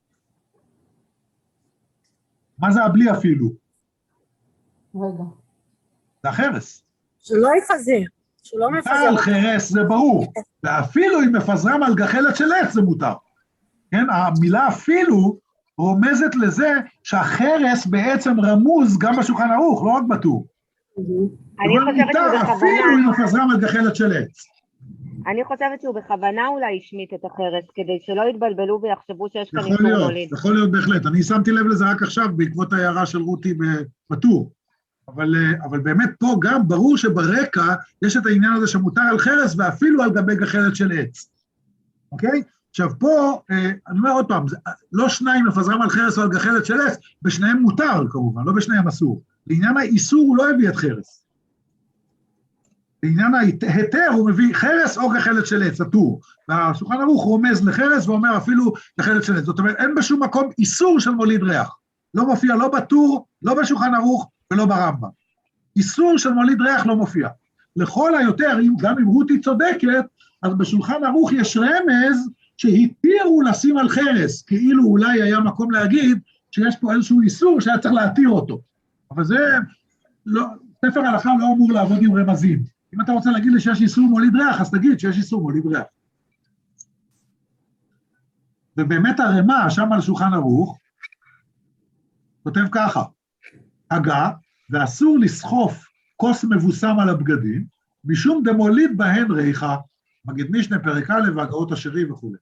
מה זה הבלי אפילו? רגע. זה החרס. שלא יפזר, שלא מפזר. על חרס זה ברור, ואפילו אם מפזרם על גחלת של עץ זה מותר. כן, המילה אפילו רומזת לזה שהחרס בעצם רמוז גם בשולחן ערוך, לא רק בטור. אני חושבת שהוא בכוונה... אפילו אם מפזרם על גחלת של עץ. אני חושבת שהוא בכוונה אולי השמיט את החרס, כדי שלא יתבלבלו ויחשבו שיש כאן יכול איסור להיות, מוליד. יכול להיות בהחלט. אני שמתי לב לזה רק עכשיו, בעקבות ההערה של רותי בטור. אבל, אבל באמת פה גם ברור שברקע יש את העניין הזה שמותר על חרס, ואפילו על גבי גחלת של עץ. אוקיי? עכשיו פה, אני אומר עוד פעם, לא שניים מפזרם על חרס או על גחלת של עץ, בשניהם מותר כמובן, לא בשניהם אסור. לעניין האיסור הוא לא הביא את חרס. בעניין ההיתר הוא מביא חרס או גחלת של עץ, הטור. והשולחן ערוך רומז לחרס ואומר אפילו גחלת של עץ. זאת אומרת, אין בשום מקום איסור של מוליד ריח. לא מופיע לא בטור, לא בשולחן ערוך ולא ברמב"ם. איסור של מוליד ריח לא מופיע. לכל היותר, גם אם רותי צודקת, אז בשולחן ערוך יש רמז שהתירו לשים על חרס, כאילו אולי היה מקום להגיד שיש פה איזשהו איסור שהיה צריך להתיר אותו. אבל זה, לא, ספר הלכה לא אמור לעבוד עם רמזים. אם אתה רוצה להגיד לי שיש איסור מוליד ריח, אז תגיד שיש איסור מוליד ריח. ובאמת הרמה, שם על שולחן ערוך, כותב ככה, הגה, ואסור לסחוף כוס מבוסם על הבגדים, משום דמוליד בהן ריחה, מגיד משנה, פרק א' והגאות השרי וכו'.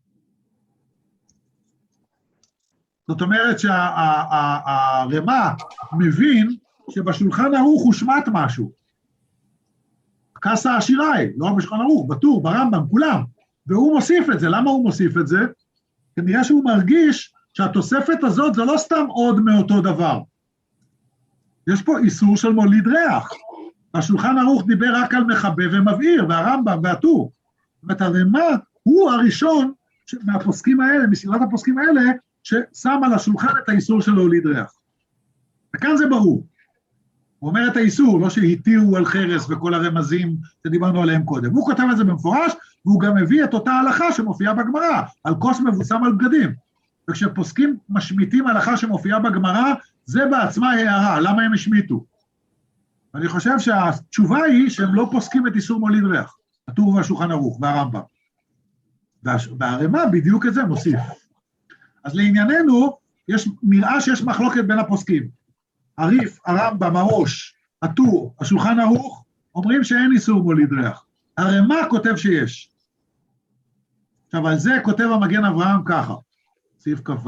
זאת אומרת שהרמה מבין שבשולחן ערוך הוא שמט משהו. כסה העשיראי, לא בשולחן ערוך, בטור, ברמב"ם, כולם. והוא מוסיף את זה. למה הוא מוסיף את זה? כנראה שהוא מרגיש שהתוספת הזאת זה לא סתם עוד מאותו דבר. יש פה איסור של מוליד ריח. השולחן ערוך דיבר רק על מחבב ומבעיר, והרמב"ם והטור. זאת אומרת, הרמה הוא הראשון מהפוסקים האלה, מסילת הפוסקים האלה, ששם על השולחן את האיסור של להוליד ריח. וכאן זה ברור. הוא אומר את האיסור, לא שהתירו על חרס וכל הרמזים שדיברנו עליהם קודם. הוא כותב את זה במפורש, והוא גם מביא את אותה הלכה שמופיעה בגמרא, על כוס מבוסם על בגדים. וכשפוסקים משמיטים הלכה שמופיעה בגמרא, זה בעצמה הערה, למה הם השמיטו? אני חושב שהתשובה היא שהם לא פוסקים את איסור מוליד ריח, הטור והשולחן ערוך והרמב"ם. והרמה בדיוק את זה מוסיף. אז לענייננו, יש, נראה שיש מחלוקת בין הפוסקים. הריף, הרמב"ם, הראש, הטור, השולחן ערוך, אומרים שאין איסור מוליד ריח. הרמה כותב שיש. עכשיו, על זה כותב המגן אברהם ככה, סעיף כ"ו,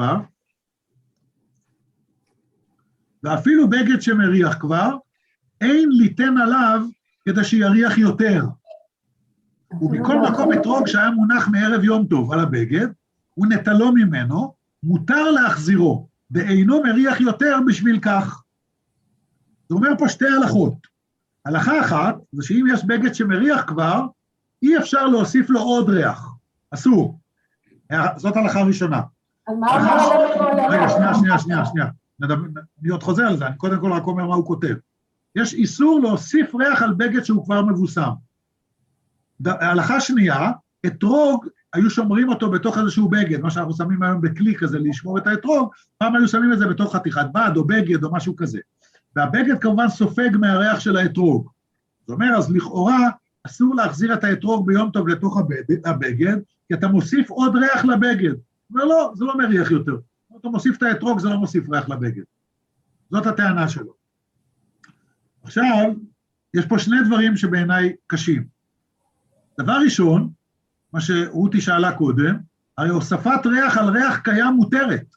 ואפילו בגד שמריח כבר, אין ליתן עליו כדי שיריח יותר. ובכל מקום אתרוג שהיה מונח מערב יום טוב על הבגד, הוא נטלו ממנו, מותר להחזירו, ואינו מריח יותר בשביל כך. זה אומר פה שתי הלכות. הלכה אחת, זה שאם יש בגד שמריח כבר, אי אפשר להוסיף לו עוד ריח. אסור. זאת הלכה ראשונה. רגע, שנייה, שנייה, שנייה, שנייה. אני עוד חוזר על זה, אני קודם כל רק אומר מה הוא כותב. יש איסור להוסיף ריח על בגד שהוא כבר מבוסם. ההלכה שנייה, אתרוג, היו שומרים אותו בתוך איזשהו בגד, מה שאנחנו שמים היום בכלי כזה, לשמור את האתרוג, פעם היו שמים את זה בתוך חתיכת בד או בגד או משהו כזה. והבגד כמובן סופג מהריח של האתרוג. זאת אומרת, אז לכאורה אסור להחזיר את האתרוג ביום טוב לתוך הבגד, כי אתה מוסיף עוד ריח לבגד. הוא אומר, לא, זה לא מריח יותר. אתה מוסיף את האתרוג, זה לא מוסיף ריח לבגד. זאת הטענה שלו. עכשיו, יש פה שני דברים שבעיניי קשים. דבר ראשון, מה שרותי שאלה קודם, הרי הוספת ריח על ריח קיים מותרת.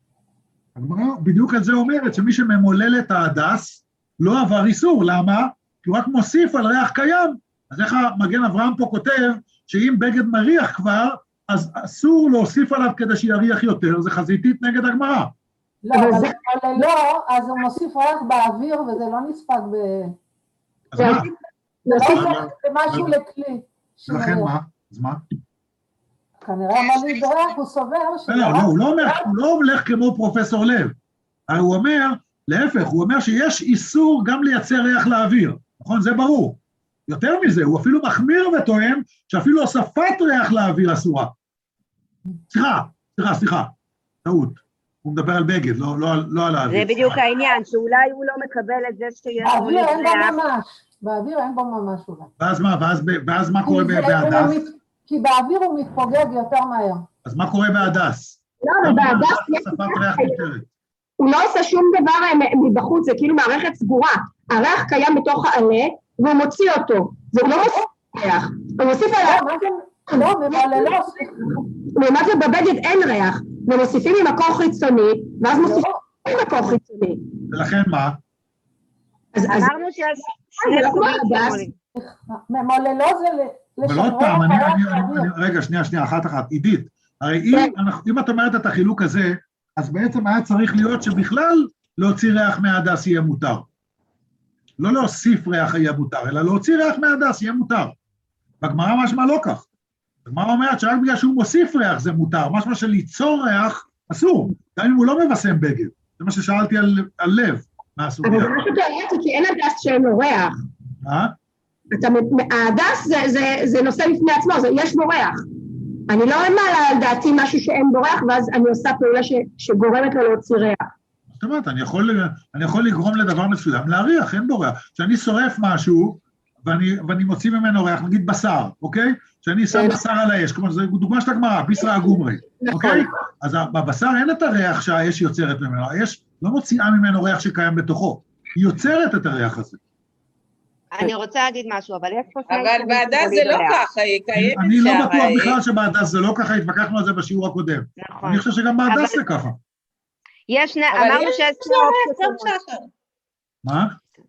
בדיוק על זה אומרת שמי שממולל את ההדס לא עבר איסור. למה? כי הוא רק מוסיף על ריח קיים. אז איך המגן אברהם פה כותב שאם בגד מריח כבר, אז אסור להוסיף עליו כדי שיריח יותר, זה חזיתית נגד הגמרא. לא, אבל לא, אז הוא מוסיף ריח באוויר וזה לא נספק ב... אז מה? זה משהו לכלי. ולכן מה? אז מה? כנראה מוליד ריח, הוא סובר ש... לא, לא, הוא לא אומר, הוא לא הולך כמו פרופסור לב. הוא אומר, להפך, הוא אומר שיש איסור גם לייצר ריח לאוויר. נכון? זה ברור. יותר מזה, הוא אפילו מחמיר וטוען שאפילו הוספת ריח לאוויר אסורה. סליחה, סליחה, סליחה, טעות. הוא מדבר על בגד, לא, לא, לא על האוויר. זה בדיוק העניין, שאולי הוא לא מקבל את זה שיש באוויר אין בו ממש, באוויר אין בו ממש אולי. ואז מה, ואז, ואז מה קורה בהדס? כי באוויר הוא מתפוגג יותר מהר. אז מה קורה בהדס? לא, אבל בהדס הוספת ריח מותרת. הוא לא עושה שום דבר מבחוץ, זה כאילו מערכת סגורה. הריח קיים בתוך העלה, והוא מוציא אותו, זה לא מוסיף ריח, הוא מוסיף עליו, לא, ממוללות, לעומת זה בבגד אין ריח, ומוסיפים ממקור חיצוני, ואז מוסיפים ממקור חיצוני. ולכן מה? אמרנו שיש שני סוגים של מוליד. ממוללות זה אבל עוד פעם, אני, אני, אני, רגע, שנייה, שנייה, אחת אחת, עידית, הרי אם, אנחנו, אם את אומרת את החילוק הזה, אז בעצם היה צריך להיות שבכלל להוציא ריח מההדס יהיה מותר. לא להוסיף ריח יהיה מותר, אלא להוציא ריח מההדס יהיה מותר. בגמרא משמע לא כך. הגמרא אומרת שרק בגלל שהוא מוסיף ריח זה מותר, משמע שליצור ריח אסור, גם אם הוא לא מבשם בגד. זה מה ששאלתי על, על לב, מה הסוגיה. אבל זה משהו תיאורטי, כי אין הדס שאין לו ריח. מה? ההדס זה, זה, זה נושא לפני עצמו, זה, יש בו ריח. אני לא מעלה על דעתי משהו שאין בו ריח, ואז אני עושה פעולה ש, שגורמת לו להוציא ריח. זאת אומרת, אני יכול, אני יכול לגרום לדבר מסוים, להריח, אין בו ריח. כשאני שורף משהו, ואני, ואני מוציא ממנו ריח, נגיד בשר, אוקיי? כשאני שם בשר על האש, כמו זו דוגמה של הגמרא, ביסרא הגומרי, אוקיי? אז בבשר אין את הריח שהאש יוצרת ממנו, האש לא מוציאה ממנו ריח שקיים בתוכו, היא יוצרת את הריח הזה. אני רוצה להגיד משהו, אבל יש פה... אבל בהדס זה לא ככה, היא קיימת שם. אני לא בטוח בכלל שבהדס זה לא ככה, התווכחנו על זה בשיעור הקודם. אני חושב שגם בהדס זה ככה. יש, אמרנו שיש שני אופציות. מה?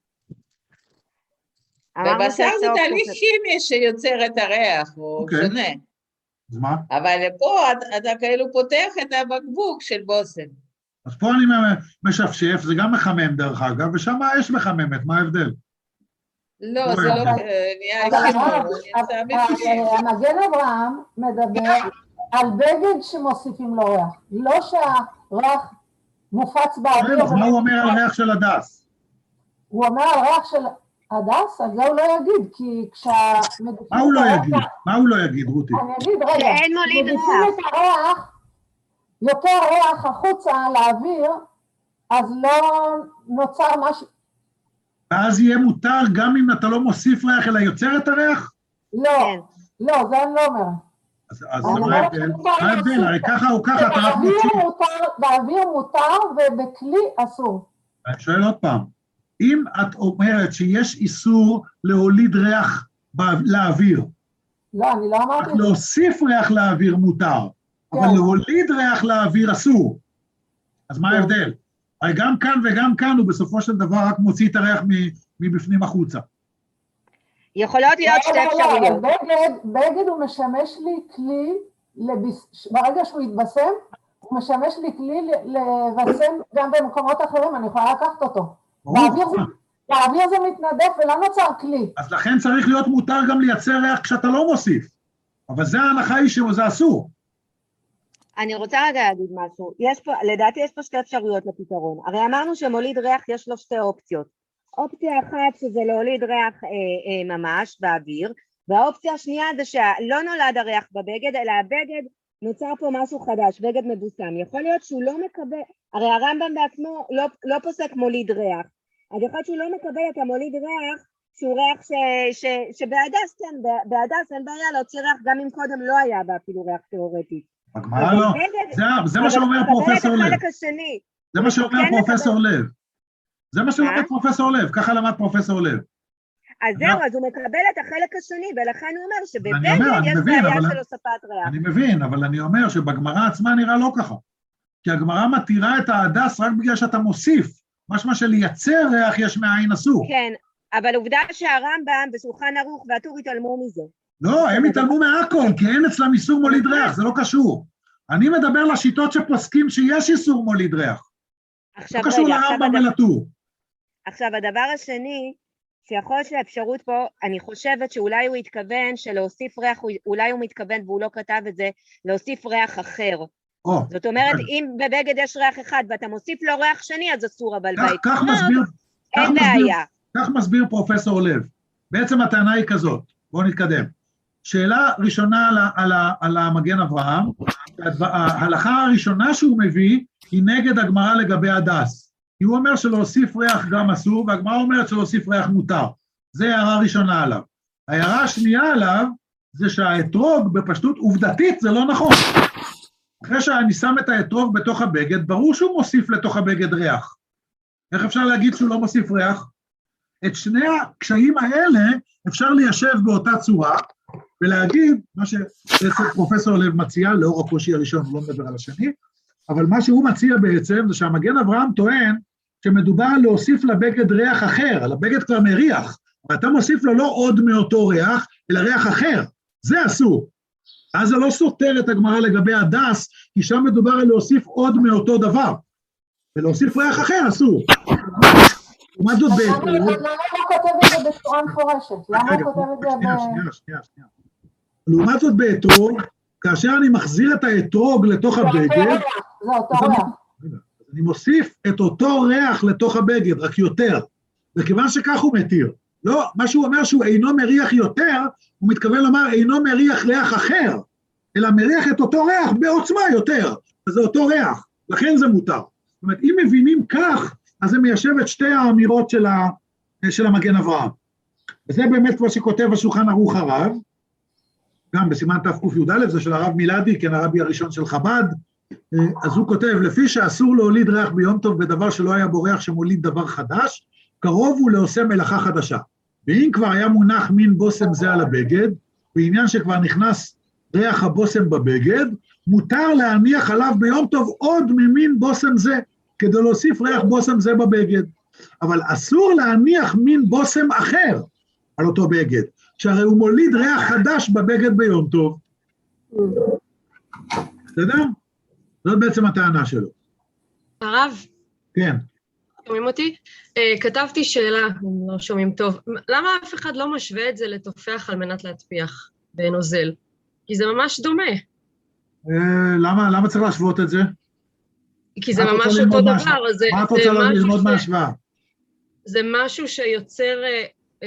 בבשר זה תהליך כימי שיוצר את הריח, הוא שונה. אז מה? אבל פה אתה כאילו פותח את הבקבוק של בושם. אז פה אני משפשף, זה גם מחמם דרך אגב, ושם האש מחממת, מה ההבדל? לא, זה לא נהיה חימום. המגן אברהם מדבר על בגד שמוסיפים לו ריח, לא שהריח מופץ באוויר. אז מה הוא אומר על ריח של הדס? הוא אומר על ריח של הדס, אז זה הוא לא יגיד, כי כשה... מה הוא לא יגיד? מה הוא לא יגיד, רותי? אני אגיד, רגע, אין מוליד ריח. מדיפים את הריח, יותר ריח החוצה לאוויר, אז לא נוצר משהו... ואז יהיה מותר גם אם אתה לא מוסיף ריח, אלא יוצר את הריח? לא, לא, זה אני לא אומר. אז מה ההבדל? מה ההבדל? הרי ככה או ככה אתה רק מוציא. באוויר מותר ובכלי אסור. אני שואל עוד פעם, אם את אומרת שיש איסור להוליד ריח לאוויר, לא, אני לא אמרתי. רק להוסיף ריח לאוויר מותר, אבל להוליד ריח לאוויר אסור. אז מה ההבדל? הרי גם כאן וגם כאן הוא בסופו של דבר רק מוציא את הריח מבפנים החוצה. יכולות להיות שתי אפשרויות. בגד הוא משמש לי כלי, ברגע שהוא יתבשם, הוא משמש לי כלי לבשם גם במקומות אחרים, אני יכולה לקחת אותו. באוויר זה מתנדף ולא נוצר כלי. אז לכן צריך להיות מותר גם לייצר ריח כשאתה לא מוסיף. אבל זה ההנחה היא שזה אסור. אני רוצה רגע להגיד משהו. יש פה, לדעתי יש פה שתי אפשרויות לפתרון. הרי אמרנו שמוליד ריח יש לו שתי אופציות. אופציה אחת שזה להוליד ריח אה, אה, ממש באוויר, והאופציה השנייה זה שלא נולד הריח בבגד, אלא הבגד נוצר פה משהו חדש, בגד מבוסם. יכול להיות שהוא לא מקבל, הרי הרמב"ם בעצמו לא, לא פוסק מוליד ריח, אז יכול להיות שהוא לא מקבל את המוליד ריח, שהוא ריח ש, ש, שבהדס, כן, בהדס אין בעיה להוציא ריח, גם אם קודם לא היה בה אפילו ריח תיאורטי. הגמרא לא, זה, זה מה שאומר פרופסור לב. זה מה שאומר פרופסור לב. זה מה שאומר פרופסור לב, ככה למד פרופסור לב. אז זהו, אז הוא מקבל את החלק השני, ולכן הוא אומר שבבגד יש בעיה של הוספת ריח. אני מבין, אבל אני אומר שבגמרא עצמה נראה לא ככה. כי הגמרא מתירה את ההדס רק בגלל שאתה מוסיף, משמע שלייצר ריח יש מאין אסור. כן, אבל עובדה שהרמב"ם ושולחן ערוך והטור התעלמו מזה. לא, הם התעלמו מהכל, כי אין אצלם איסור מוליד ריח, זה לא קשור. אני מדבר לשיטות שפוסקים שיש איסור מוליד ריח. לא קשור לרמב"ם ולטור. עכשיו, הדבר השני, שיכול להיות שהאפשרות פה, אני חושבת שאולי הוא התכוון שלהוסיף ריח, אולי הוא מתכוון, והוא לא כתב את זה, להוסיף ריח אחר. זאת אומרת, אם בבגד יש ריח אחד, ואתה מוסיף לו ריח שני, אז אסור, אבל בעקבות, אין בעיה. כך מסביר פרופסור לב. בעצם הטענה היא כזאת, בואו נתקדם. שאלה ראשונה על, על, על המגן אברהם, ההלכה הראשונה שהוא מביא, היא נגד הגמרא לגבי הדס. כי הוא אומר שלהוסיף ריח גם אסור, והגמרא אומרת שלהוסיף ריח מותר. זה הערה ראשונה עליו. ההערה השנייה עליו, זה שהאתרוג בפשטות עובדתית זה לא נכון. אחרי שאני שם את האתרוג בתוך הבגד, ברור שהוא מוסיף לתוך הבגד ריח. איך אפשר להגיד שהוא לא מוסיף ריח? את שני הקשיים האלה אפשר ליישב באותה צורה, ולהגיד, מה שפרופסור לב מציע, לאור הקושי הראשון, הוא לא מדבר על השני, אבל מה שהוא מציע בעצם, זה שהמגן אברהם טוען, שמדובר להוסיף לבגד ריח אחר, לבגד כבר מריח, ואתה מוסיף לו לא עוד מאותו ריח, אלא ריח אחר, זה אסור. אז זה לא סותר את הגמרא לגבי הדס, כי שם מדובר על להוסיף עוד מאותו דבר, ולהוסיף ריח אחר אסור. ומה זאת באתרוג? למה הוא כותב את זה בצורה מפורשת? למה הוא כותב את זה ב... שנייה, שנייה, שנייה. לעומת זאת באתרוג, כאשר אני מחזיר את האתרוג לתוך הבגד, זה אותו ריח. אני מוסיף את אותו ריח לתוך הבגד, רק יותר, וכיוון שכך הוא מתיר. לא, מה שהוא אומר שהוא אינו מריח יותר, הוא מתכוון לומר אינו מריח ריח אחר, אלא מריח את אותו ריח בעוצמה יותר, אז זה אותו ריח, לכן זה מותר. זאת אומרת, אם מבינים כך, אז זה מיישב את שתי האמירות של, ה, של המגן אברהם. וזה באמת כמו שכותב השולחן ערוך הרב, גם בסימן תק"יא, זה של הרב מילדי, כן, הרבי הראשון של חב"ד, אז הוא כותב, לפי שאסור להוליד ריח ביום טוב בדבר שלא היה בו ריח שמוליד דבר חדש, קרוב הוא לעושה מלאכה חדשה. ואם כבר היה מונח מין בוסם זה על הבגד, בעניין שכבר נכנס ריח הבוסם בבגד, מותר להניח עליו ביום טוב עוד ממין בוסם זה, כדי להוסיף ריח בוסם זה בבגד. אבל אסור להניח מין בוסם אחר על אותו בגד, שהרי הוא מוליד ריח חדש בבגד ביום טוב. בסדר? זאת בעצם הטענה שלו. הרב? כן. שומעים אותי? Uh, כתבתי שאלה, אם לא שומעים טוב, למה אף אחד לא משווה את זה לתופח על מנת להטפיח בנוזל? כי זה ממש דומה. Uh, למה, למה צריך להשוות את זה? כי זה ממש אותו דבר. זה, מה את רוצה ללמוד מהשוואה? זה משהו שיוצר, uh,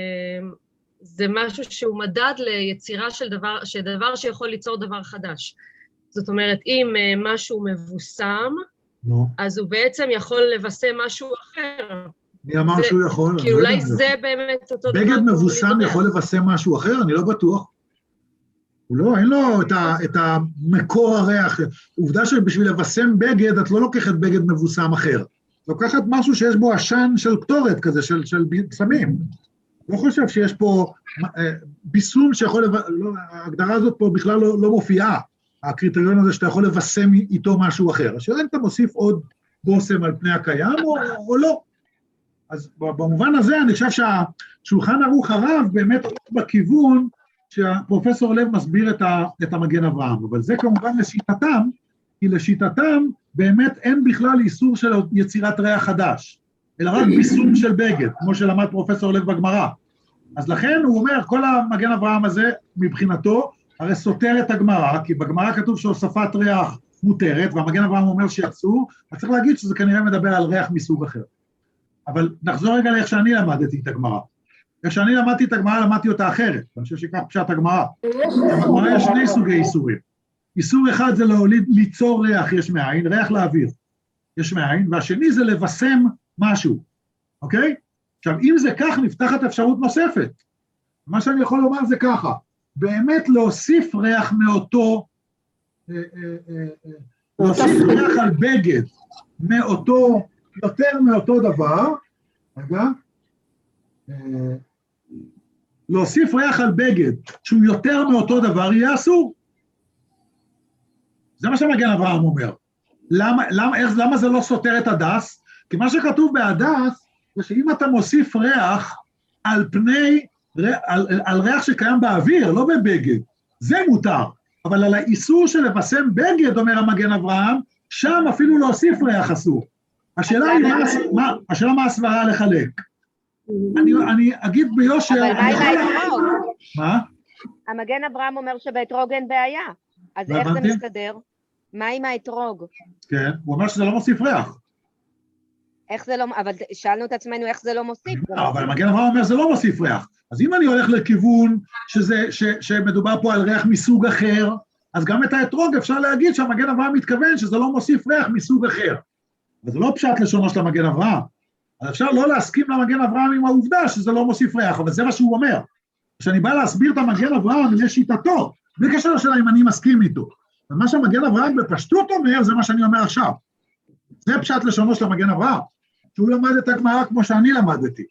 זה משהו שהוא מדד ליצירה של דבר, שדבר שיכול ליצור דבר חדש. זאת אומרת, אם uh, משהו מבוסם, no. אז הוא בעצם יכול לבסם משהו אחר. מי אמר זה, שהוא יכול? כי אולי זה, זה באמת אותו דבר. בגד מבוסם יכול לבסם משהו אחר? אני לא בטוח. הוא לא, אין לו את, ה, את המקור הריח. עובדה שבשביל לבסם בגד, את לא לוקחת בגד מבוסם אחר. לוקחת משהו שיש בו עשן של קטורת כזה, של, של בסמים. לא חושב שיש פה אה, ביסום שיכול, לב... לא, ההגדרה הזאת פה בכלל לא, לא מופיעה. הקריטריון הזה שאתה יכול לבסם איתו משהו אחר. השאלה אם אתה מוסיף עוד בוסם על פני הקיים או, או לא. אז במובן הזה אני חושב שהשולחן ערוך הרב באמת בכיוון שהפרופסור לב מסביר את, ה, את המגן אברהם. אבל זה כמובן לשיטתם, כי לשיטתם באמת אין בכלל איסור של יצירת ריח חדש, אלא רק ביסום של בגד, כמו שלמד פרופסור לב בגמרא. אז לכן הוא אומר, כל המגן אברהם הזה מבחינתו, הרי סותר את הגמרא, כי בגמרא כתוב שהוספת ריח מותרת, והמגן אברהם אומר שאסור, אז צריך להגיד שזה כנראה מדבר על ריח מסוג אחר. אבל נחזור רגע לאיך שאני למדתי את הגמרא. איך שאני למדתי את הגמרא, למדתי אותה אחרת, אני חושב שכך פשט הגמרא. בגמרא יש שני סוגי איסורים. איסור אחד זה להוליד, ליצור ריח יש מאין, ריח לאוויר יש מאין, והשני זה לבסם משהו, אוקיי? עכשיו, אם זה כך, נפתחת אפשרות נוספת. מה שאני יכול לומר זה ככה, באמת להוסיף ריח מאותו, להוסיף ריח על בגד מאותו, יותר מאותו דבר, רגע, להוסיף ריח על בגד שהוא יותר מאותו דבר, יהיה אסור. זה מה שמגן אברהם אומר. למה, למה, איך, למה זה לא סותר את הדס? כי מה שכתוב בהדס, זה שאם אתה מוסיף ריח על פני, על, על ריח שקיים באוויר, לא בבגד, זה מותר. אבל על האיסור של לבסם בגד, אומר המגן אברהם, שם אפילו להוסיף ריח אסור. השאלה היא, מה, מה, השאלה מה הסברה לחלק? אני, אני אגיד ביושר... אבל מה עם האתרוג? מה? המגן אברהם אומר שבאתרוג אין בעיה. אז איך זה מסתדר? מה עם האתרוג? כן, הוא אומר שזה לא מוסיף ריח. איך זה לא, אבל שאלנו את עצמנו איך זה לא מוסיף. לא, אבל מגן אברהם אומר זה לא מוסיף ריח. אז אם אני הולך לכיוון שזה, ש, שמדובר פה על ריח מסוג אחר, אז גם את האתרוג אפשר להגיד שהמגן אברהם מתכוון שזה לא מוסיף ריח מסוג אחר. וזה לא פשט לשונו של המגן אברהם. אז אפשר לא להסכים למגן אברהם עם העובדה שזה לא מוסיף ריח, אבל זה מה שהוא אומר. כשאני בא להסביר את המגן אברהם לשיטתו, בלי קשר לשאלה אם אני מסכים איתו. ומה שהמגן אברהם בפשטות אומר, זה מה שאני אומר עכשיו. זה פשט לשונו של המגן אברהם, שהוא למד את הגמרא כמו שאני למדתי.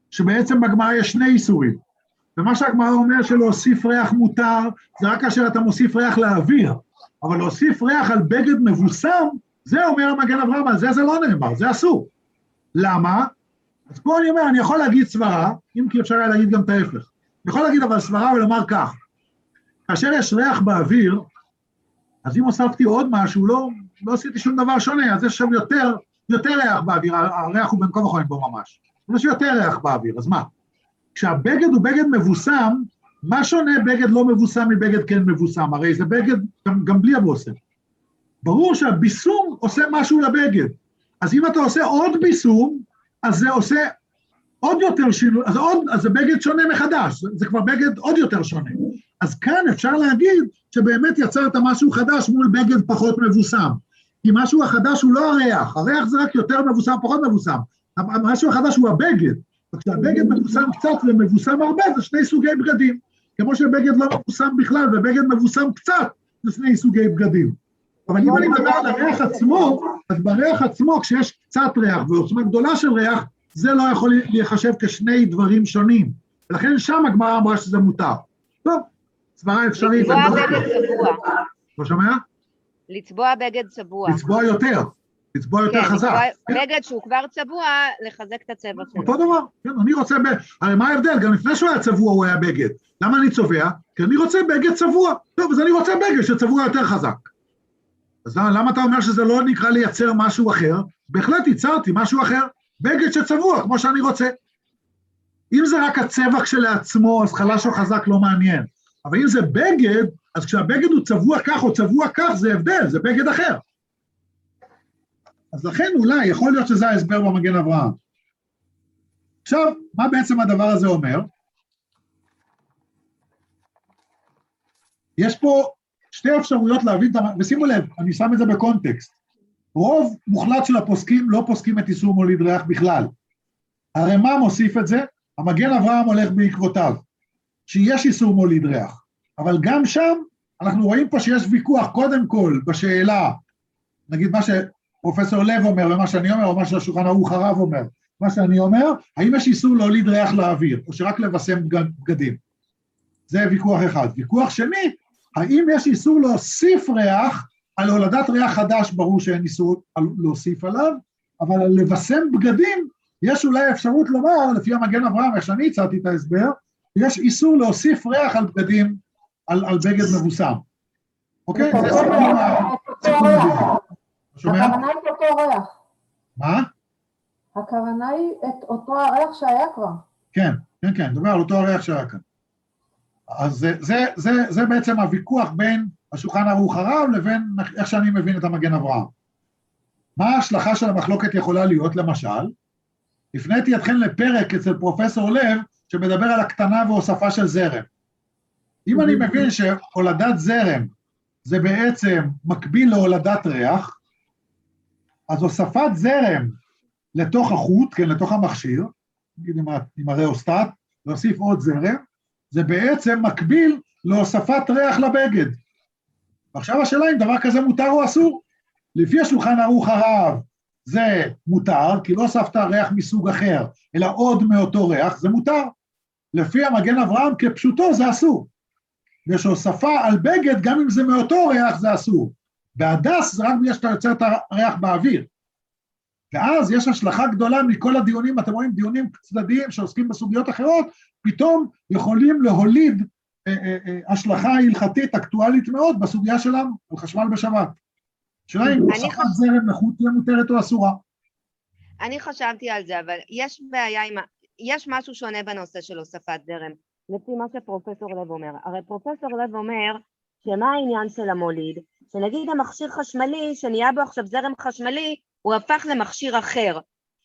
שבעצם בגמרא יש שני איסורים. ומה שהגמרא אומר שלהוסיף ריח מותר, זה רק כאשר אתה מוסיף ריח לאוויר, אבל להוסיף ריח על בגד מבוסם, זה אומר המגן אברהם, על זה זה לא נאמר, זה אסור. למה? אז פה אני אומר, אני יכול להגיד סברה, אם כי אפשר היה להגיד גם את ההפך. אני יכול להגיד אבל סברה ולומר כך, כאשר יש ריח באוויר, אז אם הוספתי עוד משהו, לא, לא עשיתי שום דבר שונה, אז יש שם יותר, יותר ריח באוויר, הריח הוא בין כה וכה בו ממש. יש יותר ריח באוויר, אז מה? כשהבגד הוא בגד מבוסם, מה שונה בגד לא מבוסם מבגד כן מבוסם? הרי זה בגד גם, גם בלי הבוסם. ברור שהביסום עושה משהו לבגד. אז אם אתה עושה עוד ביסום, אז זה עושה עוד יותר שינוי, אז, עוד, אז זה בגד שונה מחדש, זה, זה כבר בגד עוד יותר שונה. אז כאן אפשר להגיד שבאמת יצרת משהו חדש מול בגד פחות מבוסם. כי משהו החדש הוא לא הריח, הריח זה רק יותר מבוסם, פחות מבוסם. משהו החדש הוא הבגד. כשהבגד מבוסם קצת ומבוסם הרבה, זה שני סוגי בגדים. כמו שבגד לא מבוסם בכלל, ובגד מבוסם קצת, זה שני סוגי בגדים. אבל אם אני מדבר על הריח עצמו, אז בריח עצמו, כשיש קצת ריח ועוצמה גדולה של ריח, זה לא יכול להיחשב כשני דברים שונים. ולכן שם הגמרא אמרה שזה מותר. טוב, סברה אפשרית. לצבוע בגד צבוע. לא שומע? לצבוע בגד צבוע. לצבוע יותר. לצבוע יותר חזק. בגד שהוא כבר צבוע, לחזק את הצבע שלו. אותו דבר, כן, אני רוצה, הרי מה ההבדל? גם לפני שהוא היה צבוע הוא היה בגד. למה אני צובע? כי אני רוצה בגד צבוע. טוב, אז אני רוצה בגד שצבוע יותר חזק. אז למה אתה אומר שזה לא נקרא לייצר משהו אחר? בהחלט ייצרתי משהו אחר, בגד שצבוע, כמו שאני רוצה. אם זה רק הצבע כשלעצמו, אז חלש או חזק לא מעניין. אבל אם זה בגד, אז כשהבגד הוא צבוע כך או צבוע כך, זה הבדל, זה בגד אחר. אז לכן אולי יכול להיות שזה ההסבר במגן אברהם. עכשיו, מה בעצם הדבר הזה אומר? יש פה שתי אפשרויות להבין, ושימו לב, אני שם את זה בקונטקסט. רוב מוחלט של הפוסקים לא פוסקים את איסור מוליד ריח בכלל. הרי מה מוסיף את זה? המגן אברהם הולך בעקבותיו, שיש איסור מוליד ריח. אבל גם שם אנחנו רואים פה שיש ויכוח קודם כל בשאלה, נגיד מה שפרופסור לב אומר ומה שאני אומר, או מה שהשולחן ערוך הרב אומר, מה שאני אומר, האם יש איסור להוליד ריח לאוויר, או שרק לבשם בגדים? זה ויכוח אחד. ויכוח שני, האם יש איסור להוסיף ריח, על הולדת ריח חדש ברור שאין איסור להוסיף עליו, אבל על לבשם בגדים, יש אולי אפשרות לומר, לפי המגן אברהם, איך שאני הצעתי את ההסבר, יש איסור להוסיף ריח על בגדים, על, על בגד מבוסם. אוקיי? זה סיפורים ה... הכוונה היא את אותו ריח. מה? הכוונה היא את אותו הריח שהיה כבר. כן, כן, כן, דבר על אותו הריח שהיה כאן. אז זה, זה, זה, זה בעצם הוויכוח בין השולחן ערוך הרב לבין איך שאני מבין את המגן אברהם. מה ההשלכה של המחלוקת יכולה להיות, למשל? הפניתי אתכם לפרק אצל פרופסור לב, שמדבר על הקטנה והוספה של זרם. אם אני מבין שהולדת זרם זה בעצם מקביל להולדת ריח, אז הוספת זרם לתוך החוט, כן, לתוך המכשיר, נגיד עם, עם הריאוסטט, להוסיף עוד זרם, זה בעצם מקביל להוספת ריח לבגד. ועכשיו השאלה אם דבר כזה מותר או אסור. לפי השולחן ערוך הרב זה מותר, כי לא הוספת ריח מסוג אחר, אלא עוד מאותו ריח, זה מותר. לפי המגן אברהם כפשוטו זה אסור. יש הוספה על בגד, גם אם זה מאותו ריח זה אסור. בהדס זה רק בגלל שאתה יוצר את הריח באוויר. ואז יש השלכה גדולה מכל הדיונים, אתם רואים דיונים צדדיים שעוסקים בסוגיות אחרות, פתאום יכולים להוליד אה, אה, אה, השלכה הלכתית אקטואלית מאוד בסוגיה שלנו, על חשמל בשבת. שאלה אם הוספת חש... זרם לחוט תהיה מותרת או אסורה. אני חשבתי על זה, אבל יש בעיה עם... יש משהו שונה בנושא של הוספת זרם, לפי מה שפרופסור לב אומר. הרי פרופסור לב אומר שמה העניין של המוליד? שנגיד המכשיר חשמלי, שנהיה בו עכשיו זרם חשמלי, הוא הפך למכשיר אחר,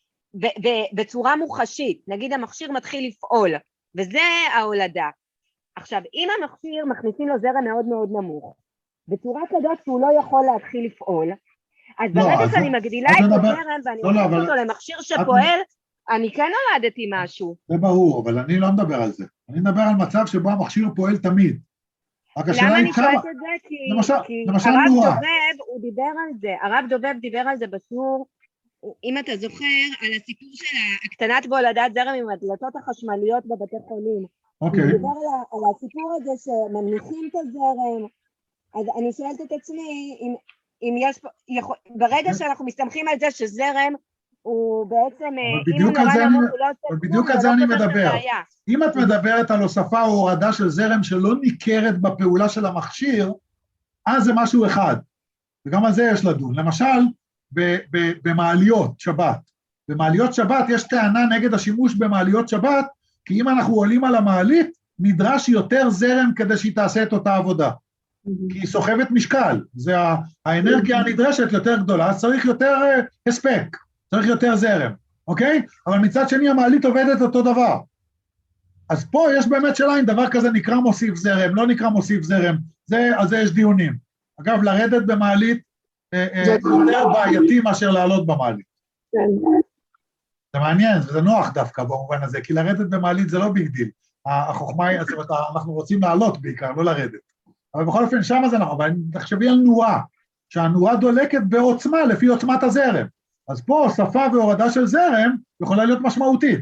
בצורה מוחשית. נגיד המכשיר מתחיל לפעול, וזה ההולדה. עכשיו, אם המכשיר מכניסים לו זרם מאוד מאוד נמוך, בצורה כזאת שהוא לא יכול להתחיל לפעול, אז ברגע שאני מגדילה את הזרם, ואני מכניס אותו למכשיר שפועל, אני כן נולדתי משהו. זה ברור, אבל אני לא מדבר על זה. אני מדבר על מצב שבו המכשיר פועל תמיד. למה אני שואלת את זה? כי הרב דובב, הוא דיבר על זה, הרב דובב דיבר על זה בשיעור אם אתה זוכר, על הסיפור של הקטנת והולדת זרם עם הדלתות החשמליות בבתי חולים. אוקיי. אני מדבר על, על הסיפור הזה שממניחים את הזרם, אז אני שואלת את עצמי, אם, אם יש פה, יכול, ברגע שאנחנו מסתמכים על זה שזרם, הוא בעצם, אם הוא נורא נמוך, הוא לא עושה בדיוק על זה אני מדבר. אם את מדברת על הוספה או הורדה של זרם שלא ניכרת בפעולה של המכשיר, אז זה משהו אחד, וגם על זה יש לדון. למשל, במעליות שבת. במעליות שבת יש טענה נגד השימוש במעליות שבת, כי אם אנחנו עולים על המעלית, נדרש יותר זרם כדי שהיא תעשה את אותה עבודה. כי היא סוחבת משקל, זה האנרגיה הנדרשת יותר גדולה, אז צריך יותר הספק, צריך יותר זרם, אוקיי? אבל מצד שני המעלית עובדת אותו דבר. אז פה יש באמת שאלה אם דבר כזה נקרא מוסיף זרם, לא נקרא מוסיף זרם, זה, על זה יש דיונים. אגב, לרדת במעלית, יותר בעייתי מאשר לעלות במעלית. זה מעניין, זה נוח דווקא במובן הזה, כי לרדת במעלית זה לא ביג דיל. החוכמה היא, זאת אומרת, אנחנו רוצים לעלות בעיקר, לא לרדת. אבל בכל אופן שם זה נכון, אבל תחשבי על נורה, שהנורה דולקת בעוצמה לפי עוצמת הזרם. אז פה הוספה והורדה של זרם יכולה להיות משמעותית.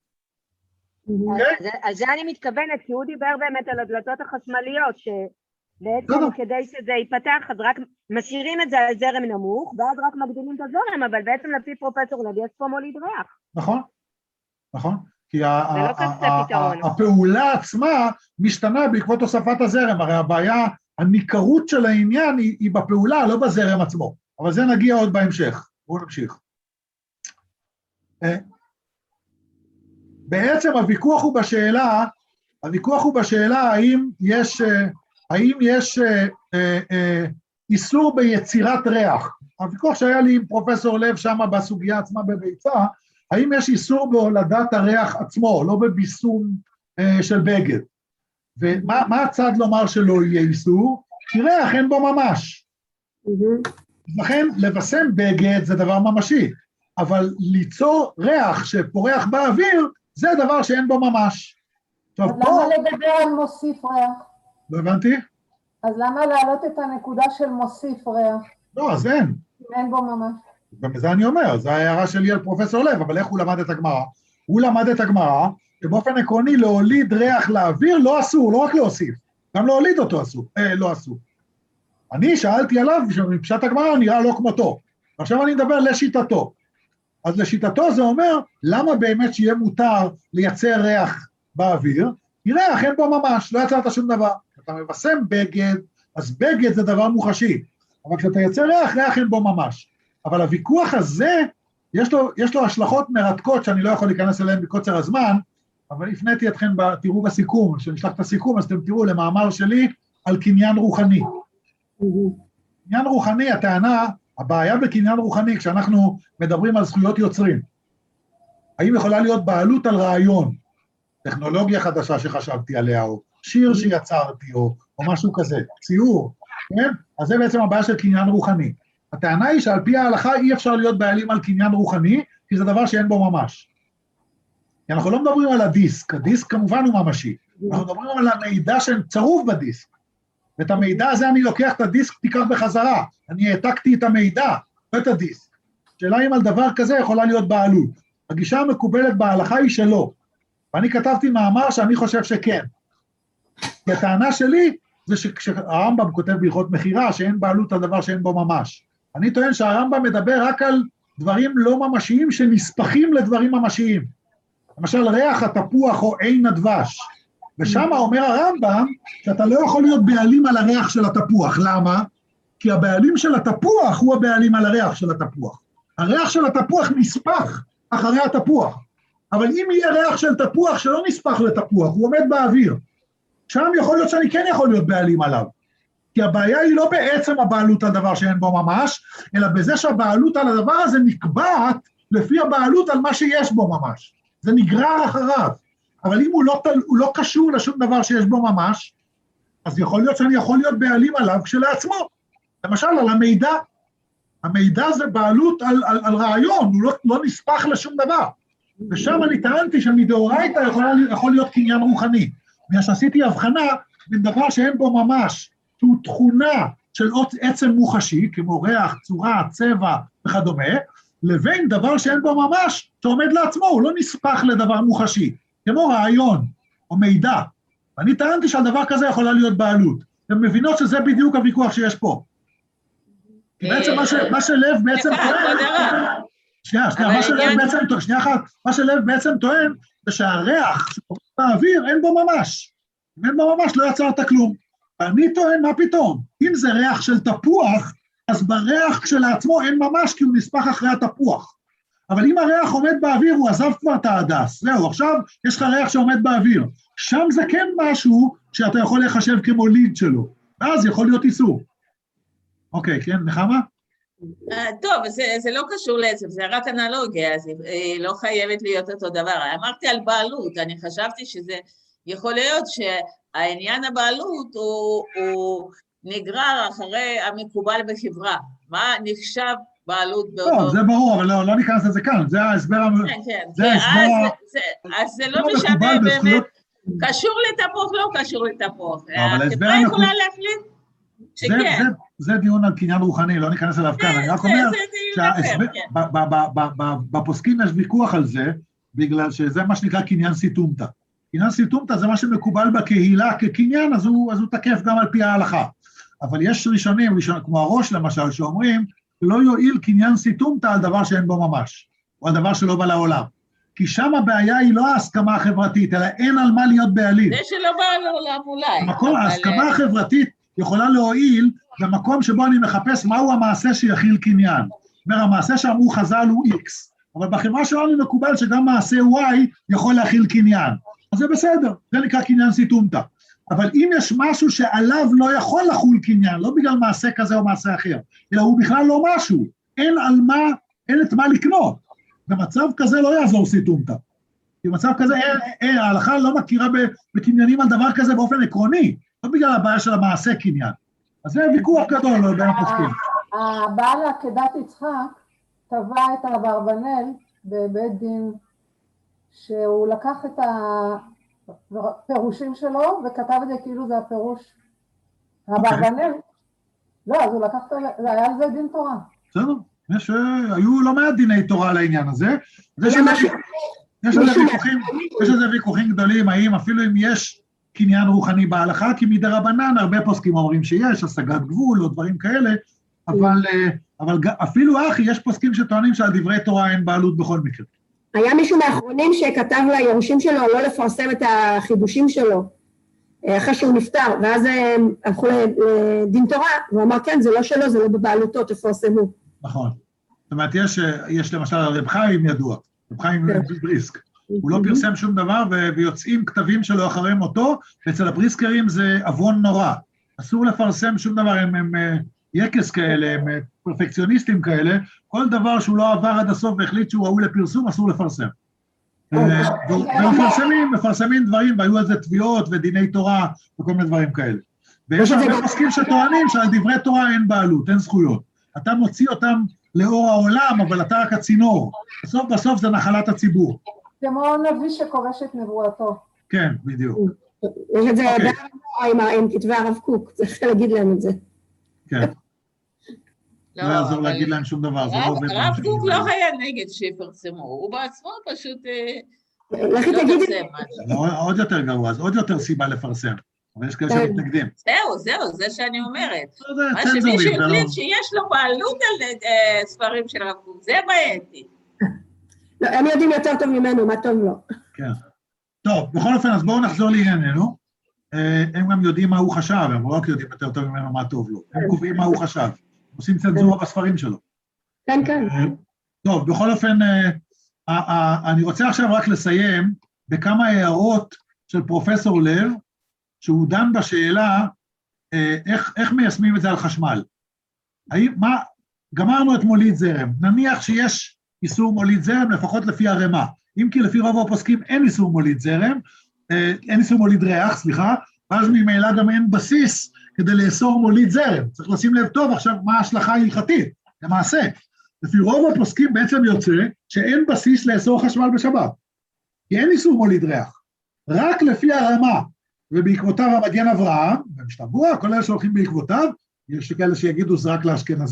אז זה אני מתכוונת, כי הוא דיבר באמת על הדלתות החשמליות, בעצם כדי שזה ייפתח, אז רק משאירים את זה על זרם נמוך, ואז רק מגדילים את הזרם, אבל בעצם לפי פרופסור לוי, יש פה מוליד ריח. נכון, נכון. כי הפעולה עצמה משתנה בעקבות הוספת הזרם, הרי הבעיה, הניכרות של העניין היא בפעולה, לא בזרם עצמו, אבל זה נגיע עוד בהמשך. בואו נמשיך. בעצם הוויכוח הוא בשאלה, הוויכוח הוא בשאלה האם יש... האם יש אה, אה, אה, איסור ביצירת ריח? הוויכוח שהיה לי עם פרופסור לב שם בסוגיה עצמה בביצה, האם יש איסור בהולדת הריח עצמו, לא בביסום אה, של בגד? ומה מה הצד לומר שלא יהיה איסור? כי ריח אין בו ממש. לכן לבשם בגד זה דבר ממשי, אבל ליצור ריח שפורח באוויר, זה דבר שאין בו ממש. אז למה לדבר על מוסיף ריח? לא הבנתי? אז למה להעלות את הנקודה של מוסיף ריח? לא, אז אין. אין בו ממש. גם זה אני אומר, זו ההערה שלי על פרופסור לב, אבל איך הוא למד את הגמרא? הוא למד את הגמרא, שבאופן עקרוני להוליד ריח לאוויר לא אסור, לא רק להוסיף, גם להוליד אותו אסור, אה, לא אסור. אני שאלתי עליו, שמפשט הגמרא נראה לא כמותו, עכשיו אני מדבר לשיטתו. אז לשיטתו זה אומר, למה באמת שיהיה מותר לייצר ריח באוויר? כי ריח אין בו ממש, לא יצרת שום דבר. אתה מבשם בגד, אז בגד זה דבר מוחשי, אבל כשאתה יוצר ריח, ריח אין בו ממש. אבל הוויכוח הזה, יש לו, יש לו השלכות מרתקות שאני לא יכול להיכנס אליהן בקוצר הזמן, אבל הפניתי אתכם, תראו בסיכום, כשנשלח את הסיכום, אז אתם תראו למאמר שלי על קניין רוחני. קניין רוחני, הטענה, הבעיה בקניין רוחני, כשאנחנו מדברים על זכויות יוצרים, האם יכולה להיות בעלות על רעיון, טכנולוגיה חדשה שחשבתי עליה, או שיר שיצרתי, או, או משהו כזה, ציור, כן? אז זה בעצם הבעיה של קניין רוחני. הטענה היא שעל פי ההלכה אי אפשר להיות בעלים על קניין רוחני, כי זה דבר שאין בו ממש. כי אנחנו לא מדברים על הדיסק, הדיסק כמובן הוא ממשי, אנחנו מדברים על המידע שצרוף בדיסק, ואת המידע הזה אני לוקח את הדיסק, תיקח בחזרה, אני העתקתי את המידע, לא את הדיסק. שאלה אם על דבר כזה יכולה להיות בעלות. הגישה המקובלת בהלכה היא שלא, ואני כתבתי מאמר שאני חושב שכן. כי הטענה שלי זה שהרמב"ם כותב בהלכות מחירה, שאין בעלות על דבר שאין בו ממש. אני טוען שהרמב"ם מדבר רק על דברים לא ממשיים שנספחים לדברים ממשיים. למשל ריח התפוח או עין הדבש. ושם אומר הרמב"ם שאתה לא יכול להיות בעלים על הריח של התפוח. למה? כי הבעלים של התפוח הוא הבעלים על הריח של התפוח. הריח של התפוח נספח אחרי התפוח. אבל אם יהיה ריח של תפוח שלא נספח לתפוח, הוא עומד באוויר, שם יכול להיות שאני כן יכול להיות בעלים עליו. כי הבעיה היא לא בעצם הבעלות על דבר שאין בו ממש, אלא בזה שהבעלות על הדבר הזה נקבעת לפי הבעלות על מה שיש בו ממש. זה נגרר אחריו. אבל אם הוא לא, הוא לא קשור לשום דבר שיש בו ממש, אז יכול להיות שאני יכול להיות בעלים עליו כשלעצמו. למשל, על המידע. המידע זה בעלות על, על, על רעיון, הוא לא, לא נספח לשום דבר. ושם אני טענתי שמדאורייתא יכול, יכול להיות קניין רוחני. ועשיתי הבחנה בין דבר שאין בו ממש, שהוא תכונה של עצם מוחשי, כמו ריח, צורה, צבע וכדומה, לבין דבר שאין בו ממש, שעומד לעצמו, הוא לא נספח לדבר מוחשי, כמו רעיון או מידע. אני טענתי שהדבר כזה יכולה להיות בעלות. אתם מבינות שזה בדיוק הוויכוח שיש פה. כי בעצם מה שלב בעצם טוען, שנייה, שנייה, מה שלב בעצם טוען, שנייה אחת, מה שלב בעצם טוען, זה שהריח שעובד באוויר אין בו ממש. אם אין בו ממש לא יצרת כלום. ואני טוען, מה פתאום? אם זה ריח של תפוח, אז בריח כשלעצמו אין ממש, כי הוא נספח אחרי התפוח. אבל אם הריח עומד באוויר, הוא עזב כבר את ההדס. זהו, עכשיו יש לך ריח שעומד באוויר. שם זה כן משהו שאתה יכול לחשב כמוליד שלו. ואז יכול להיות איסור. אוקיי, כן, נחמה? טוב, זה לא קשור לעצם, זה רק אנלוגיה, אז לא חייבת להיות אותו דבר. אמרתי על בעלות, אני חשבתי שזה יכול להיות שהעניין הבעלות הוא נגרר אחרי המקובל בחברה. מה נחשב בעלות באותו... טוב, זה ברור, אבל לא ניכנס לזה כאן, זה ההסבר... כן, כן, אז זה לא משנה באמת, קשור לתפוח, לא קשור לתפוח. החברה יכולה להחליט שכן. זה דיון על קניין רוחני, לא ניכנס אליו כאן, אני רק אומר שבפוסקים יש ויכוח על זה, בגלל שזה מה שנקרא קניין סיתומתא. קניין סיתומתא זה מה שמקובל בקהילה כקניין, אז הוא תקף גם על פי ההלכה. אבל יש ראשונים, כמו הראש למשל, שאומרים, לא יועיל קניין סיתומתא על דבר שאין בו ממש, או על דבר שלא בא לעולם. כי שם הבעיה היא לא ההסכמה החברתית, אלא אין על מה להיות בעלים. זה שלא בא לעולם אולי. המקום, ההסכמה החברתית יכולה להועיל במקום שבו אני מחפש מהו המעשה שיכיל קניין. זאת אומרת, המעשה שאמרו חז"ל הוא X, אבל בחברה שלנו מקובל שגם מעשה Y יכול להכיל קניין. אז זה בסדר, זה נקרא קניין סיתומתא. אבל אם יש משהו שעליו לא יכול לחול קניין, לא בגלל מעשה כזה או מעשה אחר, אלא הוא בכלל לא משהו, אין על מה, אין את מה לקנות. במצב כזה לא יעזור סיתומתא. כי במצב כזה, אין, אין, ההלכה לא מכירה בקניינים על דבר כזה באופן עקרוני, לא בגלל הבעיה של המעשה קניין. אז זה ויכוח גדול בין הפוסקים. הבעל עקדת יצחק טבע את אברבנאל בבית דין, שהוא לקח את הפירושים שלו וכתב את זה כאילו זה הפירוש. אברבנאל, לא, אז הוא לקח, זה היה על זה דין תורה. בסדר, היו לא מעט דיני תורה על העניין הזה. יש לזה ויכוחים גדולים, האם אפילו אם יש קניין רוחני בהלכה, כי מדרבנן הרבה פוסקים אומרים שיש, השגת גבול או דברים כאלה, אבל, אבל אפילו אחי, יש פוסקים שטוענים שעל דברי תורה אין בעלות בכל מקרה. היה מישהו מהאחרונים שכתב ליורשים שלו לא לפרסם את החידושים שלו, אחרי שהוא נפטר, ואז הם הלכו לדין תורה, והוא אמר כן, זה לא שלו, זה לא בבעלותו, תפרסמו. נכון. זאת אומרת, יש, יש למשל רב חיים ידוע, רב חיים בריסק, הוא לא פרסם שום דבר, ויוצאים כתבים שלו אחרי מותו, ואצל הבריסקרים זה עוון נורא. אסור לפרסם שום דבר, הם, הם יקס כאלה, הם פרפקציוניסטים כאלה, כל דבר שהוא לא עבר עד הסוף והחליט שהוא ראוי לפרסום, אסור לפרסם. ומפרסמים, מפרסמים דברים, והיו על זה תביעות ודיני תורה, וכל מיני דברים כאלה. ויש הרבה פוסקים שטוענים שעל דברי תורה אין בעלות, אין זכויות. אתה מוציא אותם לאור העולם, אבל אתה רק הצינור. בסוף בסוף זה נחלת הציבור. כמו נביא שכובש את נבואתו. כן, בדיוק. יש את זה עם כתבי הרב קוק, צריך להגיד להם את זה. כן. לא יעזור להגיד להם שום דבר. הרב קוק לא היה נגד שיפרסמו, הוא בעצמו פשוט לכי תגידי. עוד יותר גרוע, אז עוד יותר סיבה לפרסם. אבל יש כאלה שמתנגדים. זהו, זהו, זה שאני אומרת. מה שמישהו החליט שיש לו בעלות על ספרים של הרב קוק, זה בעייתי. לא, הם יודעים יותר טוב ממנו, מה טוב לו. כן. טוב, בכל אופן, אז בואו נחזור לענייננו. הם גם יודעים מה הוא חשב, הם רק יודעים יותר טוב ממנו מה טוב לו. הם קובעים מה הוא חשב. עושים צנזורה בספרים שלו. כן, כן. טוב, בכל אופן, אני רוצה עכשיו רק לסיים בכמה הערות של פרופסור לב, שהוא דן בשאלה איך, איך מיישמים את זה על חשמל. האם, מה, גמרנו את מוליד זרם, נניח שיש איסור מוליד זרם, לפחות לפי הרמה, אם כי לפי רוב הפוסקים אין איסור מוליד זרם, אין איסור מוליד ריח, סליחה, ואז ממילא גם אין בסיס כדי לאסור מוליד זרם, צריך לשים לב טוב עכשיו מה ההשלכה ההלכתית, למעשה, לפי רוב הפוסקים בעצם יוצא שאין בסיס לאסור חשמל בשבת, כי אין איסור מוליד ריח, רק לפי הרמה, ובעקבותיו המגן אברהם, במשנה ברורה, כל אלה שהולכים בעקבותיו, יש כאלה שיגידו זה רק לאשכנזים,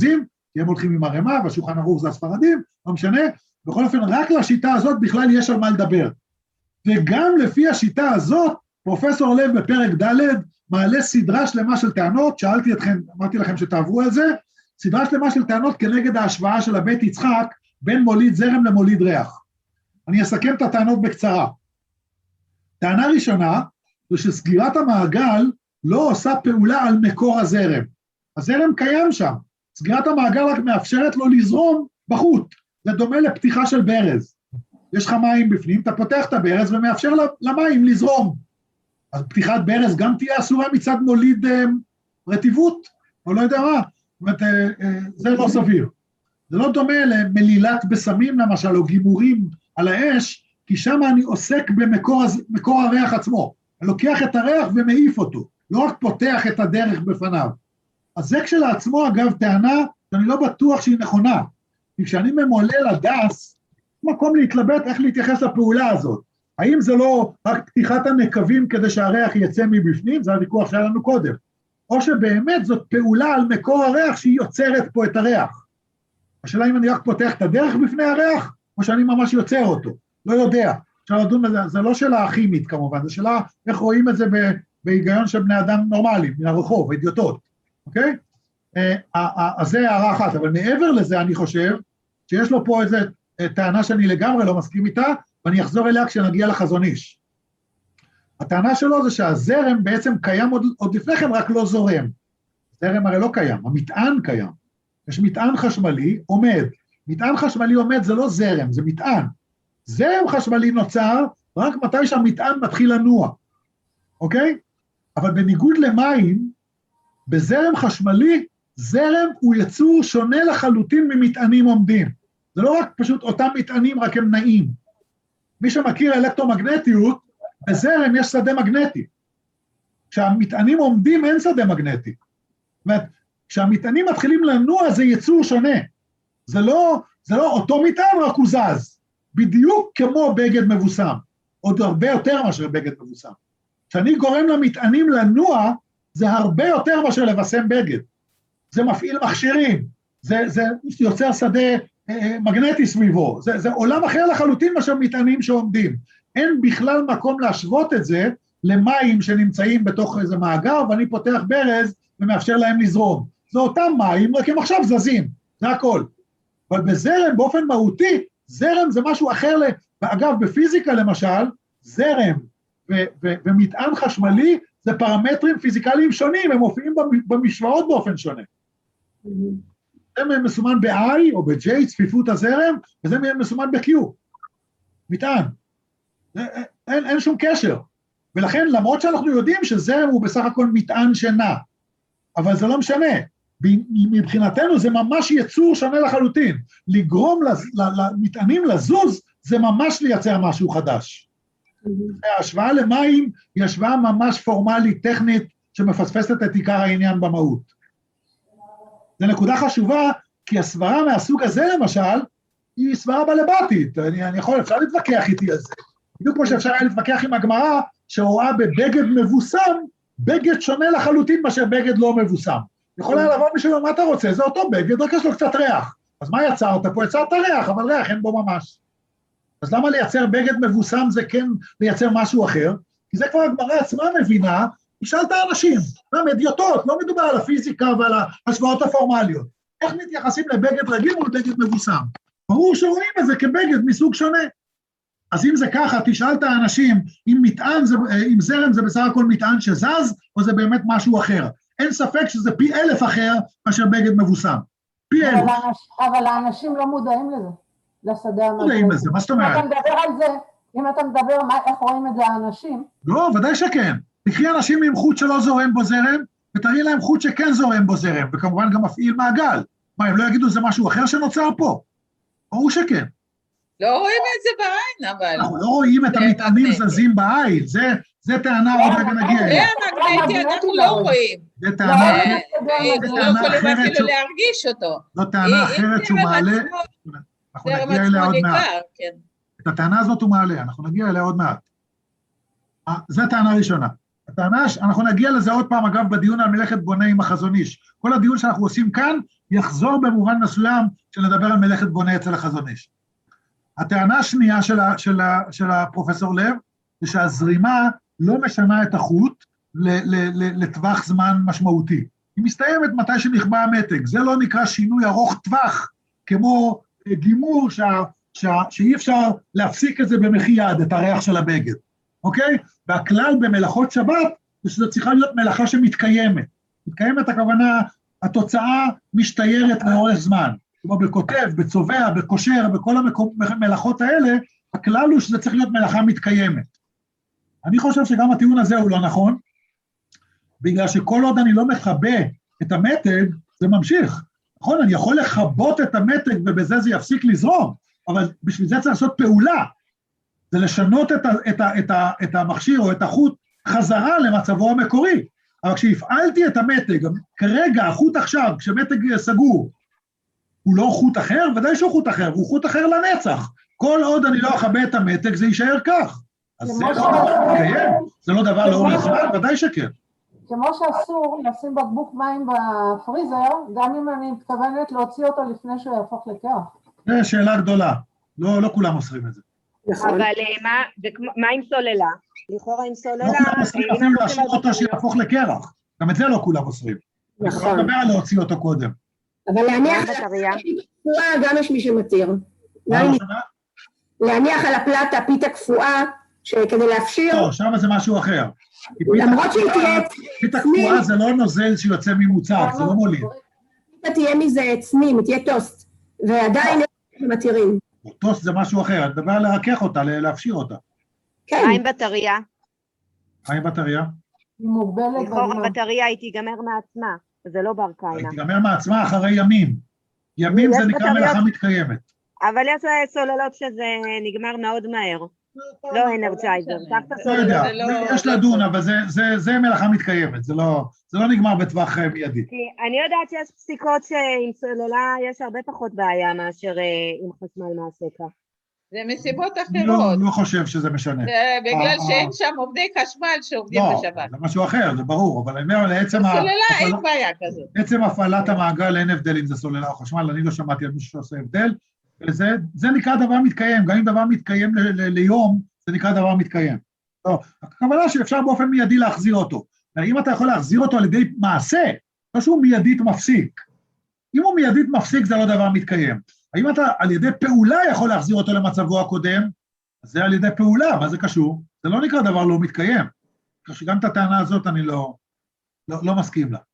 כי הם הולכים עם הרמה, והשולחן ערוך זה הספרדים, לא משנה, בכל אופן, רק לשיטה הזאת בכלל יש על מה לדבר. וגם לפי השיטה הזאת, פרופסור לב בפרק ד' מעלה סדרה שלמה של טענות, שאלתי אתכם, אמרתי לכם שתעברו על זה, סדרה שלמה של טענות כנגד ההשוואה של הבית יצחק, בין מוליד זרם למוליד ריח. אני אסכם את הטענות בקצרה. טענה ראשונה, זה שסגירת המעגל לא עושה פעולה על מקור הזרם. הזרם קיים שם. סגירת המעגל רק מאפשרת לו לזרום בחוט. זה דומה לפתיחה של ברז. יש לך מים בפנים, אתה פותח את הברז ומאפשר למים לזרום. אז פתיחת ברז גם תהיה אסורה מצד מוליד אה, רטיבות, או לא יודע מה. זאת אומרת, אה, אה, זה לא סביר. זה לא דומה למלילת בסמים למשל, או גימורים על האש, כי שם אני עוסק במקור הריח עצמו. אני לוקח את הריח ומעיף אותו, לא רק פותח את הדרך בפניו. אז זה כשלעצמו, אגב, טענה שאני לא בטוח שהיא נכונה. כי כשאני ממולל הדס, מקום להתלבט איך להתייחס לפעולה הזאת. האם זה לא רק פתיחת הנקבים כדי שהריח יצא מבפנים, זה הוויכוח שהיה לנו קודם. או שבאמת זאת פעולה על מקור הריח שהיא יוצרת פה את הריח. השאלה אם אני רק פותח את הדרך בפני הריח, או שאני ממש יוצר אותו. לא יודע. אפשר לדון בזה, זה לא שאלה כימית כמובן, זה שאלה איך רואים את זה בהיגיון של בני אדם נורמליים, מן הרחוב, אידיוטות. אוקיי? אז זה הערה אחת, אבל מעבר לזה אני חושב, שיש לו פה איזו טענה שאני לגמרי לא מסכים איתה, ואני אחזור אליה כשנגיע לחזון איש. הטענה שלו זה שהזרם בעצם קיים עוד, עוד לפני כן, רק לא זורם. זרם הרי לא קיים, המטען קיים. יש מטען חשמלי עומד. מטען חשמלי עומד זה לא זרם, זה מטען. זרם חשמלי נוצר רק מתי שהמטען מתחיל לנוע. אוקיי? אבל בניגוד למים, בזרם חשמלי, זרם הוא יצור שונה לחלוטין ממטענים עומדים. זה לא רק פשוט אותם מטענים, רק הם נעים. מי שמכיר אלקטרומגנטיות, בזרם יש שדה מגנטי. כשהמטענים עומדים אין שדה מגנטי. זאת אומרת, כשהמטענים מתחילים לנוע זה יצור שונה. זה לא, זה לא אותו מטען, רק הוא זז. בדיוק כמו בגד מבוסם. עוד הרבה יותר מאשר בגד מבוסם. כשאני גורם למטענים לנוע, זה הרבה יותר מאשר לבשם בגד. זה מפעיל מכשירים. זה, זה יוצר שדה אה, מגנטי סביבו. זה, זה עולם אחר לחלוטין מאשר מטענים שעומדים. אין בכלל מקום להשוות את זה למים שנמצאים בתוך איזה מאגר, ואני פותח ברז ומאפשר להם לזרום. זה אותם מים, רק הם עכשיו זזים, זה הכל. אבל בזרם, באופן מהותי, זרם זה משהו אחר, ואגב, בפיזיקה למשל, זרם ו- ו- ומטען חשמלי, זה פרמטרים פיזיקליים שונים, הם מופיעים במשוואות באופן שונה. זה מסומן ב-I או ב-J, צפיפות הזרם, וזה מסומן ב-Q, מטען. אין, אין שום קשר. ולכן, למרות שאנחנו יודעים שזרם הוא בסך הכל מטען שנע, אבל זה לא משנה. מבחינתנו זה ממש יצור שונה לחלוטין. לגרום למטענים לזוז, זה ממש לייצר משהו חדש. ההשוואה למים היא השוואה ממש פורמלית, טכנית, שמפספסת את עיקר העניין במהות. זו נקודה חשובה, כי הסברה מהסוג הזה למשל, היא סברה בלבטית. אני, אני יכול, אפשר להתווכח איתי על זה. בדיוק כמו שאפשר היה להתווכח עם הגמרא, שרואה בבגד מבוסם, בגד שונה לחלוטין מאשר בגד לא מבוסם. יכול היה לבוא מישהו, מה אתה רוצה? זה אותו בגד, רק יש לו קצת ריח. אז מה יצרת פה? יצרת ריח, אבל ריח אין בו ממש. אז למה לייצר בגד מבוסם זה כן לייצר משהו אחר? כי זה כבר הגמרא עצמה מבינה, תשאל את האנשים, גם אדיוטות, לא מדובר על הפיזיקה ועל ההשוואות הפורמליות. איך מתייחסים לבגד רגיל או לבגד מבוסם? ברור שרואים את זה כבגד מסוג שונה. אז אם זה ככה, תשאל את האנשים, אם מטען, זה, אם זרם זה בסך הכל מטען שזז, או זה באמת משהו אחר. אין ספק שזה פי אלף אחר מאשר בגד מבוסם. פי אלף. אבל, האנש, אבל האנשים לא מודעים לזה, לשדה המגנטי. מודעים לזה, מה זאת אומרת? אם אתה מדבר על זה, אם אתה מדבר מה, איך רואים את זה האנשים. לא, ודאי שכן. תקחי אנשים עם חוט שלא זורם בו זרם, ותראי להם חוט שכן זורם בו זרם, וכמובן גם מפעיל מעגל. מה, הם לא יגידו זה משהו אחר שנוצר פה? ברור שכן. לא רואים את זה בעין, אבל... אנחנו לא רואים את המטענים זזים בעין, זה טענה עוד רגע נגיע. זה המגנטי, אנחנו לא רואים. זה טענה אחרת. לא יכולים אפילו להרגיש אותו. זו טענה אחרת שהוא מעלה, אנחנו נגיע אליה עוד מעט. את הטענה הזאת הוא מעלה, אנחנו נגיע אליה עוד מעט. זו טענה ראשונה. הטענה, אנחנו נגיע לזה עוד פעם, אגב, בדיון על מלאכת בונה עם החזון איש. כל הדיון שאנחנו עושים כאן, יחזור במובן מסוים, שנדבר על מלאכת בונה אצל החזון איש. הטענה השנייה של, ה, של, ה, של הפרופסור לב, זה שהזרימה לא משנה את החוט ל, ל, ל, לטווח זמן משמעותי. היא מסתיימת מתי שנכבה המתג, זה לא נקרא שינוי ארוך טווח, כמו גימור שה, שה, שאי אפשר להפסיק את זה במחי יד, את הריח של הבגד, אוקיי? והכלל במלאכות שבת, זה שזה צריכה להיות מלאכה שמתקיימת. מתקיימת הכוונה, התוצאה משתיירת לאורך זמן. כמו בכותב, בצובע, בקושר, בכל המלאכות האלה, הכלל הוא שזה צריך להיות מלאכה מתקיימת. אני חושב שגם הטיעון הזה הוא לא נכון, בגלל שכל עוד אני לא מכבה את המתג, זה ממשיך. נכון, אני יכול לכבות את המתג ובזה זה יפסיק לזרום, אבל בשביל זה צריך לעשות פעולה. זה לשנות את, ה, את, ה, את, ה, את המכשיר או את החוט חזרה למצבו המקורי. אבל כשהפעלתי את המתג, כרגע החוט עכשיו, כשמתג סגור, הוא לא חוט אחר, ודאי שהוא חוט אחר, הוא חוט אחר לנצח. כל עוד אני לא אכבה את המתג, זה יישאר כך. אז זה לא דבר מתקיים, זה לא דבר לאורך זמן, ודאי שכן. כמו שאסור לשים בקבוק מים בפריזר, גם אם אני מתכוונת להוציא אותו לפני שהוא יהפוך לקרח. זו שאלה גדולה, לא, לא כולם מוסרים את זה. אבל מה, מה עם סוללה? לכאורה עם סוללה... לא כולם מוסרים, אפילו להשאיר אותו שיהפוך לקרח. גם את זה לא כולם מוסרים. נכון. אני מדבר על להוציא אותו קודם. אבל להניח על הפלטה גם יש מי שמתיר. להניח על הפלטה פיתה קפואה, שכדי להפשיר... לא, שם זה משהו אחר. למרות שהיא תהיה... פיתה קפואה זה לא נוזל שיוצא ממוצק, זה לא מוליד. פיתה תהיה מזה צנים, היא תהיה טוסט, ועדיין הם מתירים. טוסט זה משהו אחר, אני מדבר על לרכך אותה, להפשיר אותה. מה עם בטריה? מה עם בטריה? היא מוגבלת. לכאורה הבטריה היא תיגמר מעצמה, זה לא בר קיימא. היא תיגמר מעצמה אחרי ימים. ימים זה נקרא מלאכה מתקיימת. אבל יש סוללות שזה נגמר מאוד מהר. לא אנרג'ייזר. לא יודע, יש לדון, אבל זה מלאכה מתקיימת, זה לא נגמר בטווח מיידי. אני יודעת שיש פסיקות שעם סוללה יש הרבה פחות בעיה מאשר עם חשמל מהסקה. זה מסיבות אחרות. אני לא חושב שזה משנה. בגלל שאין שם עובדי חשמל שעובדים בשבת. לא, זה משהו אחר, זה ברור, אבל אני אומר, לעצם... סוללה אין בעיה כזאת. עצם הפעלת המעגל אין הבדל אם זה סוללה או חשמל, אני לא שמעתי על מישהו שעושה הבדל, זה נקרא דבר מתקיים, גם אם דבר מתקיים ליום, זה נקרא דבר מתקיים. לא, הכוונה שאפשר באופן מיידי להחזיר אותו. אם אתה יכול להחזיר אותו על ידי מעשה, לא שהוא מיידית מפסיק. אם הוא מיידית מפסיק, זה לא דבר מתקיים. האם אתה על ידי פעולה יכול להחזיר אותו למצבו הקודם, אז זה על ידי פעולה, מה זה קשור? זה לא נקרא דבר לא מתקיים. כך שגם את הטענה הזאת אני לא, לא, לא מסכים לה.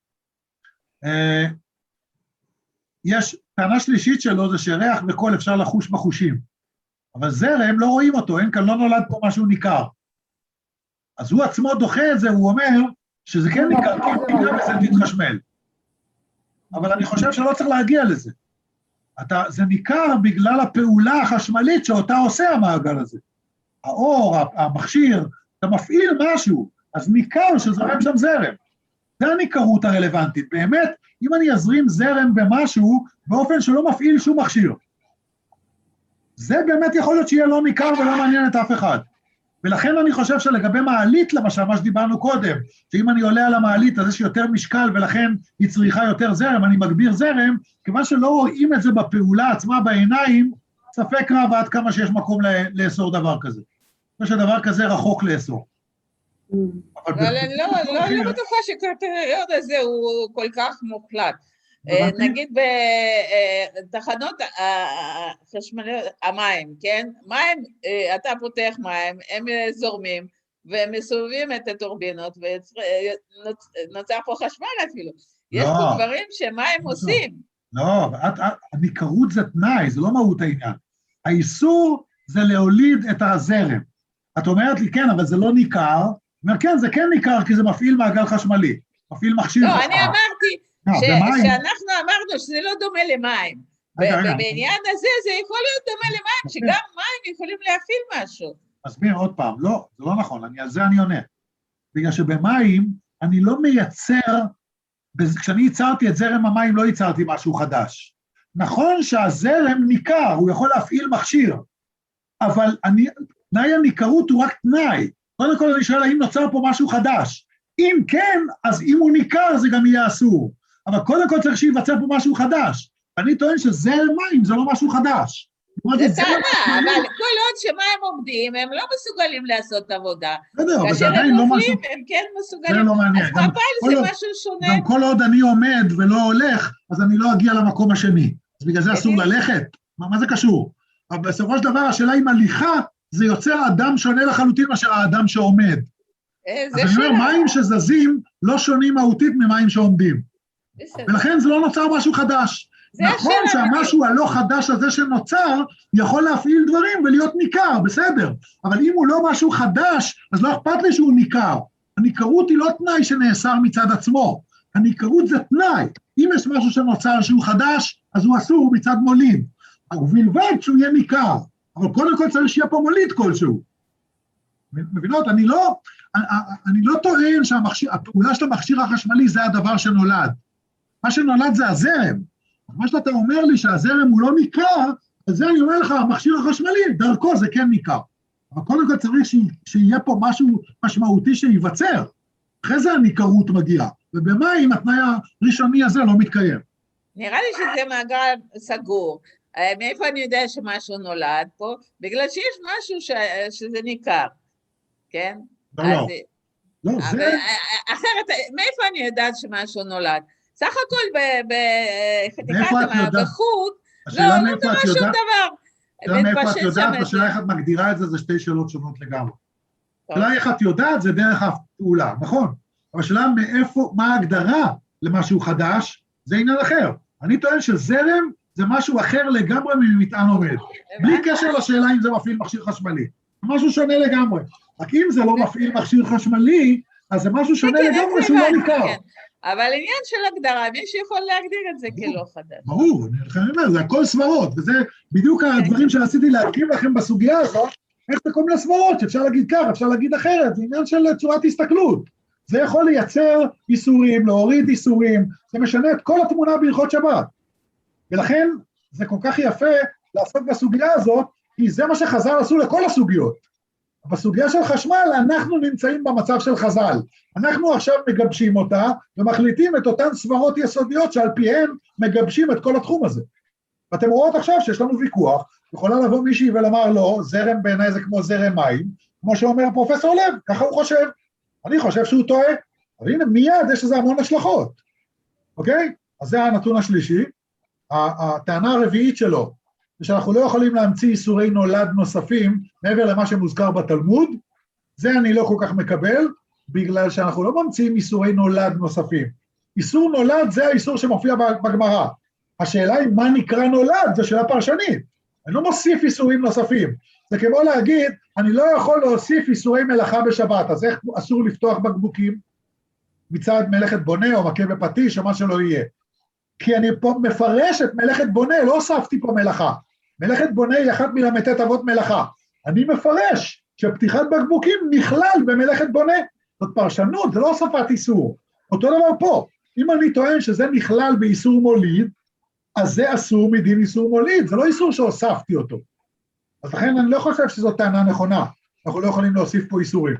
יש טענה שלישית שלו, זה שריח וקול אפשר לחוש בחושים. אבל זרם לא רואים אותו, אין כאן, לא נולד פה משהו ניכר. אז הוא עצמו דוחה את זה, הוא אומר שזה כן ניכר, כי אם תיגע בזה תתחשמל. אבל אני חושב שלא צריך להגיע לזה. אתה, זה ניכר בגלל הפעולה החשמלית שאותה עושה המעגל הזה. האור, המכשיר, אתה מפעיל משהו, אז ניכר שזרם שם זרם. זה הניכרות הרלוונטית. באמת, אם אני אזרים זרם במשהו, באופן שלא מפעיל שום מכשיר, זה באמת יכול להיות שיהיה לא ניכר ולא מעניין את אף אחד. ולכן אני חושב שלגבי מעלית, למשל, מה שדיברנו קודם, שאם אני עולה על המעלית, אז יש יותר משקל, ולכן היא צריכה יותר זרם, אני מגביר זרם, כיוון שלא רואים את זה בפעולה עצמה בעיניים, ספק רב עד כמה שיש מקום לאסור דבר כזה. יש שדבר כזה רחוק לאסור. אבל אני לא בטוחה שקריטריון הזה הוא כל כך מוחלט. נגיד בתחנות החשמליות, המים, כן? מים, אתה פותח מים, הם זורמים, והם מסובבים את הטורבינות, ונוצר פה חשמל אפילו. יש פה דברים שמים עושים. לא, הניכרות זה תנאי, זה לא מהות העניין. האיסור זה להוליד את הזרם. את אומרת לי, כן, אבל זה לא ניכר. אומר, כן, זה כן ניכר, כי זה מפעיל מעגל חשמלי, מפעיל מכשיר. לא, אני אמרתי, שאנחנו אמרנו שזה לא דומה למים. ובעניין הזה זה יכול להיות דומה למים, שגם מים יכולים להפעיל משהו. מסביר עוד פעם, לא, זה לא נכון, על זה אני עונה. בגלל שבמים אני לא מייצר, כשאני ייצרתי את זרם המים לא ייצרתי משהו חדש. נכון שהזרם ניכר, הוא יכול להפעיל מכשיר, אבל תנאי הניכרות הוא רק תנאי. קודם כל אני שואל האם נוצר פה משהו חדש. אם כן, אז אם הוא ניכר זה גם יהיה אסור. אבל קודם כל צריך שיווצר פה משהו חדש. אני טוען שזרם מים זה לא משהו חדש. זה טענה, אבל כל עוד שמים עומדים, הם לא מסוגלים לעשות עבודה. בסדר, אבל זה עדיין לא משהו... הם כן מסוגלים. זה לא מעניין. אז מפל זה משהו שונה. גם כל עוד אני עומד ולא הולך, אז אני לא אגיע למקום השני. אז בגלל זה אסור ללכת. מה זה קשור? אבל בסופו של דבר, השאלה עם הליכה, זה יוצר אדם שונה לחלוטין מאשר האדם שעומד. אז אני אומר, מים שזזים לא שונים מהותית ממים שעומדים. ולכן זה לא נוצר משהו חדש. נכון שהמשהו הלא חדש הזה שנוצר, יכול להפעיל דברים ולהיות ניכר, בסדר. אבל אם הוא לא משהו חדש, אז לא אכפת לי שהוא ניכר. הניכרות היא לא תנאי שנאסר מצד עצמו. הניכרות זה תנאי. אם יש משהו שנוצר שהוא חדש, אז הוא אסור מצד מוליד. ובלבד שהוא יהיה ניכר. אבל קודם כל צריך שיהיה פה מוליד כלשהו. מבינות? אני לא, אני לא טוען שהפעולה של המכשיר החשמלי זה הדבר שנולד. מה שנולד זה הזרם. מה שאתה אומר לי שהזרם הוא לא ניכר, אז זה אני אומר לך, המכשיר החשמלי, דרכו זה כן ניכר. אבל קודם כל צריך שיהיה פה משהו משמעותי שיווצר. אחרי זה הניכרות מגיעה. ובמים התנאי הראשוני הזה לא מתקיים. נראה לי שזה מעגל סגור. מאיפה אני יודע שמשהו נולד פה? בגלל שיש משהו ש... שזה ניכר, כן? לא, לא. לא, זה... אחרת, מאיפה אני יודעת שמשהו נולד? סך הכל בחתיקת המערכות, לא, לא קרה שום דבר. השאלה מאיפה את יודעת, השאלה איך את מגדירה את זה, זה שתי שאלות שונות לגמרי. השאלה איך את יודעת, זה דרך הפעולה, נכון? אבל השאלה מאיפה, מה ההגדרה למשהו חדש, זה עניין אחר. אני טוען שזרם זה משהו אחר לגמרי ממטען עומד. בלי קשר לשאלה אם זה מפעיל מכשיר חשמלי. זה משהו שונה לגמרי. רק אם זה לא מפעיל מכשיר חשמלי, אז זה משהו שונה לגמרי שהוא לא ניכר. אבל עניין של הגדרה, מי שיכול להגדיר את זה כלא חדש. ברור, אני אומר, זה הכל סברות, וזה בדיוק הדברים שרציתי להרכיב לכם בסוגיה הזאת, איך זה כל מיני סברות, שאפשר להגיד כך, אפשר להגיד אחרת, זה עניין של צורת הסתכלות. זה יכול לייצר איסורים, להוריד איסורים, זה משנה את כל התמונה בהלכות שבת. ולכן זה כל כך יפה לעסוק בסוגיה הזאת, כי זה מה שחז"ל עשו לכל הסוגיות. בסוגיה של חשמל אנחנו נמצאים במצב של חז"ל. אנחנו עכשיו מגבשים אותה, ומחליטים את אותן סברות יסודיות שעל פיהן מגבשים את כל התחום הזה. ואתם רואות עכשיו שיש לנו ויכוח, יכולה לבוא מישהי ולומר לא, זרם בעיניי זה כמו זרם מים, כמו שאומר פרופסור לב, ככה הוא חושב. אני חושב שהוא טועה, אבל הנה מיד יש לזה המון השלכות. אוקיי? אז זה הנתון השלישי. הטענה הרביעית שלו, זה שאנחנו לא יכולים להמציא איסורי נולד נוספים, מעבר למה שמוזכר בתלמוד, זה אני לא כל כך מקבל, בגלל שאנחנו לא ממציאים איסורי נולד נוספים. איסור נולד זה האיסור שמופיע בגמרא. השאלה היא מה נקרא נולד, זו שאלה פרשנית. אני לא מוסיף איסורים נוספים. זה כמו להגיד, אני לא יכול להוסיף איסורי מלאכה בשבת, אז איך אסור לפתוח בקבוקים? מצד מלאכת בונה או מכה בפטיש או מה שלא יהיה. כי אני פה מפרש את מלאכת בונה, לא הוספתי פה מלאכה. מלאכת בונה היא אחת מל"ט אבות מלאכה. אני מפרש שפתיחת בקבוקים נכלל במלאכת בונה. זאת פרשנות, זה לא הוספת איסור. אותו דבר פה, אם אני טוען שזה נכלל באיסור מוליד, אז זה אסור מדין איסור מוליד, זה לא איסור שהוספתי אותו. אז לכן אני לא חושב שזאת טענה נכונה, אנחנו לא יכולים להוסיף פה איסורים.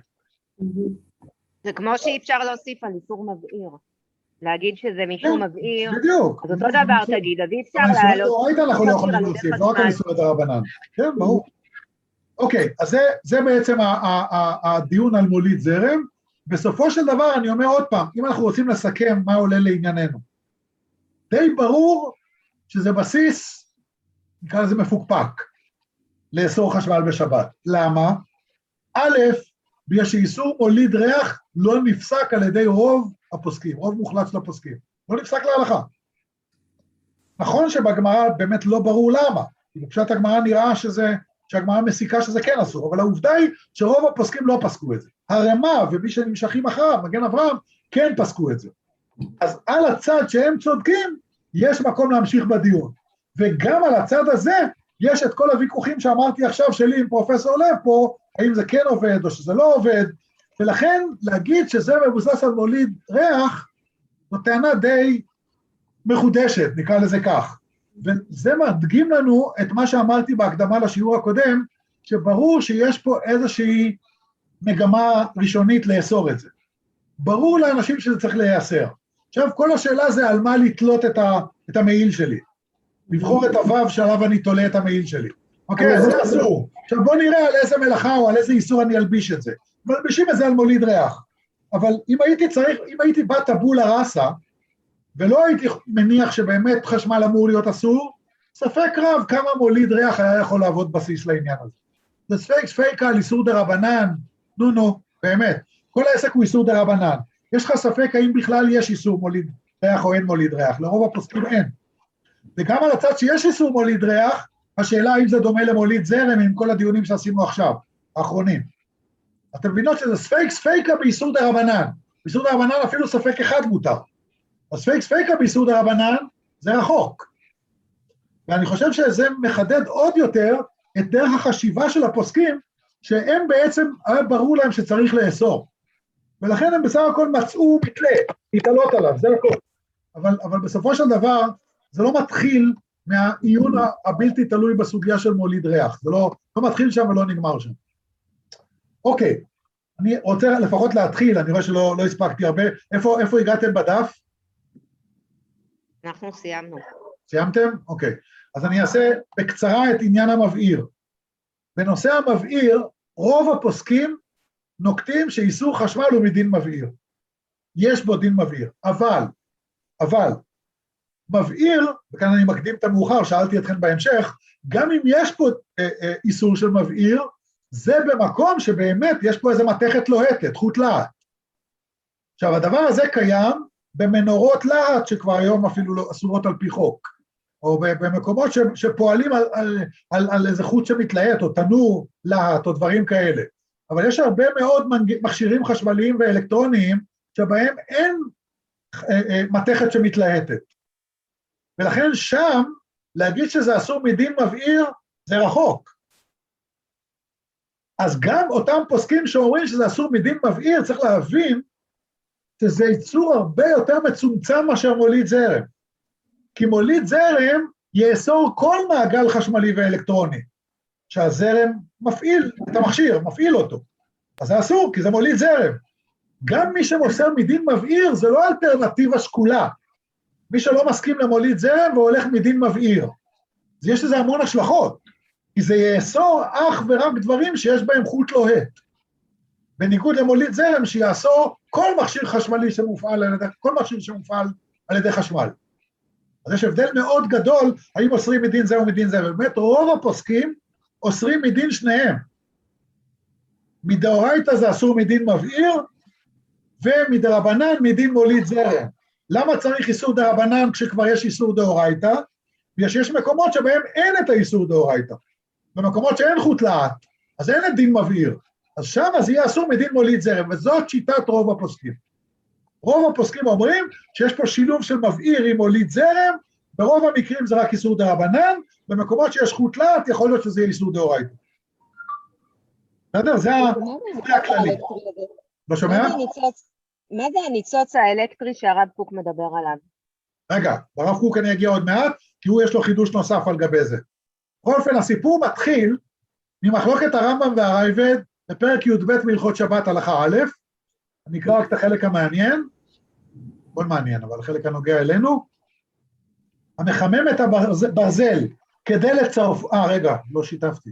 זה כמו שאי אפשר להוסיף על איסור מבעיר. להגיד שזה משום מבעיר, בדיוק. אז אותו דבר תגיד, אז אי אפשר להעלות. ראית אנחנו לא יכולים להוסיף, לא רק על איסור דרבנן. כן, ברור. אוקיי, אז זה בעצם הדיון על מוליד זרם. בסופו של דבר אני אומר עוד פעם, אם אנחנו רוצים לסכם מה עולה לענייננו, די ברור שזה בסיס, נקרא לזה מפוקפק, לאסור חשמל בשבת. למה? א', בגלל שאיסור מוליד ריח לא נפסק על ידי רוב הפוסקים, רוב מוחלט של הפוסקים. לא נפסק להלכה. נכון שבגמרא באמת לא ברור למה, כי בפשט הגמרא נראה שזה, שהגמרא מסיקה שזה כן אסור, אבל העובדה היא שרוב הפוסקים לא פסקו את זה. הרמ"א ומי שנמשכים אחריו, מגן אברהם, כן פסקו את זה. אז על הצד שהם צודקים, יש מקום להמשיך בדיון. וגם על הצד הזה, יש את כל הוויכוחים שאמרתי עכשיו שלי עם פרופסור לב פה, האם זה כן עובד או שזה לא עובד, ולכן להגיד שזה מבוסס על מוליד ריח, זו טענה די מחודשת, נקרא לזה כך. וזה מדגים לנו את מה שאמרתי בהקדמה לשיעור הקודם, שברור שיש פה איזושהי מגמה ראשונית לאסור את זה. ברור לאנשים שזה צריך להיאסר. עכשיו, כל השאלה זה על מה לתלות את, ה, את המעיל שלי. לבחור את הוו שעליו אני תולה את המעיל שלי. אוקיי, זה אסור. עכשיו בוא נראה על איזה מלאכה או על איזה איסור אני אלביש את זה. מלבישים את זה על מוליד ריח. אבל אם הייתי צריך, אם הייתי בא טבולה ראסה, ולא הייתי מניח שבאמת חשמל אמור להיות אסור, ספק רב כמה מוליד ריח היה יכול לעבוד בסיס לעניין הזה. זה ספק ספקה על איסור דרבנן, נו נו, באמת. כל העסק הוא איסור דרבנן. יש לך ספק האם בכלל יש איסור מוליד ריח או אין מוליד ריח, לרוב הפוסקים אין. וגם על הצד שיש איסור מוליד ריח, השאלה האם זה דומה למוליד זרם עם כל הדיונים שעשינו עכשיו, האחרונים. אתם מבינות שזה ספק ספקה באיסור דרבנן. באיסור דרבנן אפילו ספק אחד מותר. הספק ספקה באיסור דרבנן זה רחוק. ואני חושב שזה מחדד עוד יותר את דרך החשיבה של הפוסקים, שהם בעצם, היה ברור להם שצריך לאסור. ולכן הם בסך הכל מצאו מתלה, להתעלות עליו, זה הכל. אבל, אבל בסופו של דבר, זה לא מתחיל מהעיון הבלתי תלוי בסוגיה של מוליד ריח. זה לא, לא מתחיל שם ולא נגמר שם. אוקיי, אני רוצה לפחות להתחיל, אני רואה שלא לא הספקתי הרבה. איפה, איפה הגעתם בדף? אנחנו סיימנו. סיימתם? אוקיי. אז אני אעשה בקצרה את עניין המבעיר. בנושא המבעיר, רוב הפוסקים נוקטים שאיסור חשמל הוא מדין מבעיר. יש בו דין מבעיר, אבל, אבל, מבעיר, וכאן אני מקדים את המאוחר, שאלתי אתכם בהמשך, גם אם יש פה אה, אה, איסור של מבעיר, זה במקום שבאמת יש פה איזו מתכת לוהטת, חוט להט. עכשיו, הדבר הזה קיים במנורות להט, שכבר היום אפילו לא אסורות על פי חוק, או במקומות ש, שפועלים על, על, על, על איזה חוט שמתלהט, או תנור להט, או דברים כאלה. אבל יש הרבה מאוד מכשירים חשמליים ואלקטרוניים, שבהם אין אה, אה, מתכת שמתלהטת. ולכן שם, להגיד שזה אסור מדין מבעיר, זה רחוק. אז גם אותם פוסקים שאומרים שזה אסור מדין מבעיר, צריך להבין שזה ייצור הרבה יותר מצומצם מאשר מוליד זרם. כי מוליד זרם יאסור כל מעגל חשמלי ואלקטרוני, שהזרם מפעיל את המכשיר, מפעיל אותו. אז זה אסור, כי זה מוליד זרם. גם מי שמוסר מדין מבעיר, זה לא אלטרנטיבה שקולה. מי שלא מסכים למוליד זרם והולך מדין מבעיר. אז יש לזה המון השלכות, כי זה יאסור אך ורק דברים שיש בהם חוט לוהט. בניגוד למוליד זרם שיאסור כל מכשיר חשמלי שמופעל על ידי, כל מכשיר שמופעל על ידי חשמל. אז יש הבדל מאוד גדול, האם אוסרים מדין זה או מדין זה, ובאמת רוב הפוסקים אוסרים מדין שניהם. מדאורייתא זה אסור מדין מבעיר, ומדרבנן מדין מוליד זרם. למה צריך איסור דרבנן כשכבר יש איסור דאורייתא? ויש יש מקומות שבהם אין את האיסור דאורייתא. במקומות שאין חוט להט, אז אין את דין מבעיר. אז שם אז יהיה אסור מדין מוליד זרם, וזאת שיטת רוב הפוסקים. רוב הפוסקים אומרים שיש פה שילוב של מבעיר עם מוליד זרם, ברוב המקרים זה רק איסור דרבנן, במקומות שיש חוט להט יכול להיות שזה יהיה איסור דאורייתא. בסדר? זה הכללי. לא שומע? מה זה הניצוץ האלקטרי שהרב קוק מדבר עליו? רגע, ברב קוק אני אגיע עוד מעט, כי הוא יש לו חידוש נוסף על גבי זה. בכל אופן, הסיפור מתחיל ממחלוקת הרמב"ם והרייבד, בפרק י"ב מהלכות שבת הלכה א', אני אקרא רק את החלק המעניין, כל מעניין, אבל החלק הנוגע אלינו, המחמם את הברזל כדי לצרף, אה רגע, לא שיתפתי.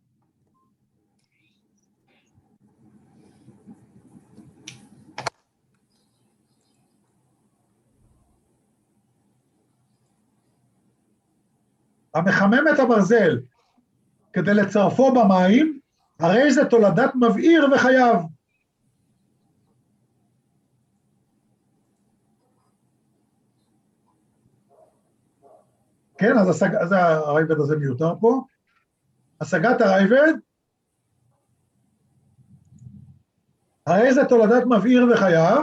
המחמם את הברזל כדי לצרפו במים, הרי זה תולדת מבעיר וחייב. כן, אז, השג... אז הרייבד הזה מיותר פה. השגת הרייבד, הרי זה תולדת מבעיר וחייב,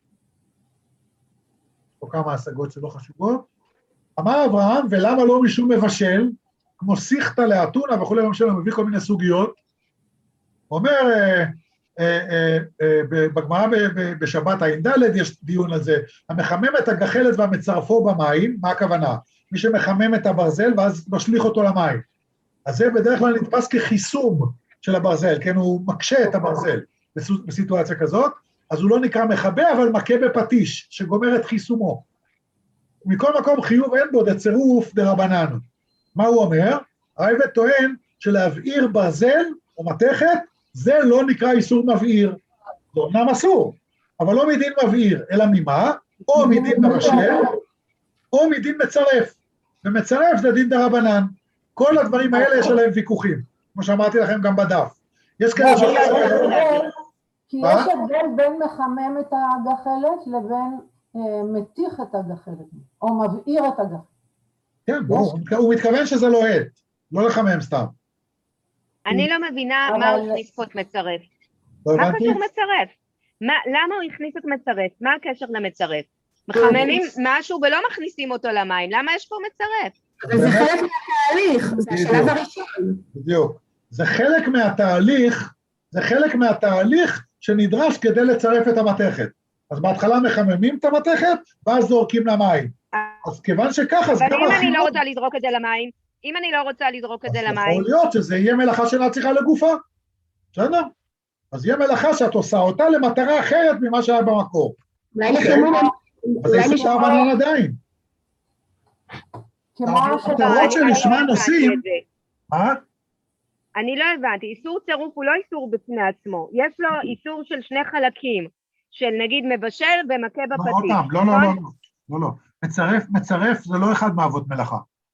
פה כמה השגות שלא חשובות, אמר אברהם, ולמה לא משום מבשל, כמו שיחתא לאתונה וכולי, למשל, מביא כל מיני סוגיות, הוא אומר, אה, אה, אה, אה, בגמרא בשבת עין ד' יש דיון על זה, המחמם את הגחלת והמצרפו במים, מה הכוונה? מי שמחמם את הברזל ואז משליך אותו למים. אז זה בדרך כלל נתפס כחיסום של הברזל, כן, הוא מקשה את הברזל. בסיטואציה כזאת, אז הוא לא נקרא מכבה, אבל מכה בפטיש, שגומר את חיסומו. מכל מקום חיוב אין בו דצירוף דרבנן. מה הוא אומר? הרייבד טוען שלהבעיר ברזל או מתכת, זה לא נקרא איסור מבעיר. זה אומנם אסור, אבל לא מדין מבעיר, אלא ממה? או מדין מבשל, או מדין מצרף. ומצרף זה דין דרבנן. כל הדברים האלה יש עליהם ויכוחים, כמו שאמרתי לכם גם בדף. יש כאלה ש... כי יש הבדל בין מחמם את הגחלת לבין מתיך את הגחלת, או מבעיר את הגחלת. כן, הוא מתכוון שזה לא עט, לא לחמם סתם. אני לא מבינה מה הוא הכניס פה את מצרף. מה קשור מצרף? למה הוא הכניס את מצרף? מה הקשר למצרף? מחממים משהו ולא מכניסים אותו למים, למה יש פה מצרף? זה חלק מהתהליך, זה השלב הראשון. בדיוק, זה חלק מהתהליך, זה חלק מהתהליך שנדרש כדי לצרף את המתכת. אז בהתחלה מחממים את המתכת, ואז זורקים למים. אז כיוון שככה, אז גם... אבל אם אני לא רוצה לדרוק את זה למים, אם אני לא רוצה לדרוק את זה למים... אז יכול להיות שזה יהיה מלאכה שאינה צריכה לגופה. בסדר? אז יהיה מלאכה שאת עושה אותה למטרה אחרת ממה שהיה במקור. אולי לחימום... אז זה איסור דרבנן עדיין. המטרות שלשמן עושים... מה? אני לא הבנתי, איסור צירוף הוא לא איסור בפני עצמו, יש לו איסור של שני חלקים, של נגיד מבשל ומכה בפטיש. לא, לא, לא, לא, לא, מצרף, מצרף זה לא אחד מאבות מלאכה.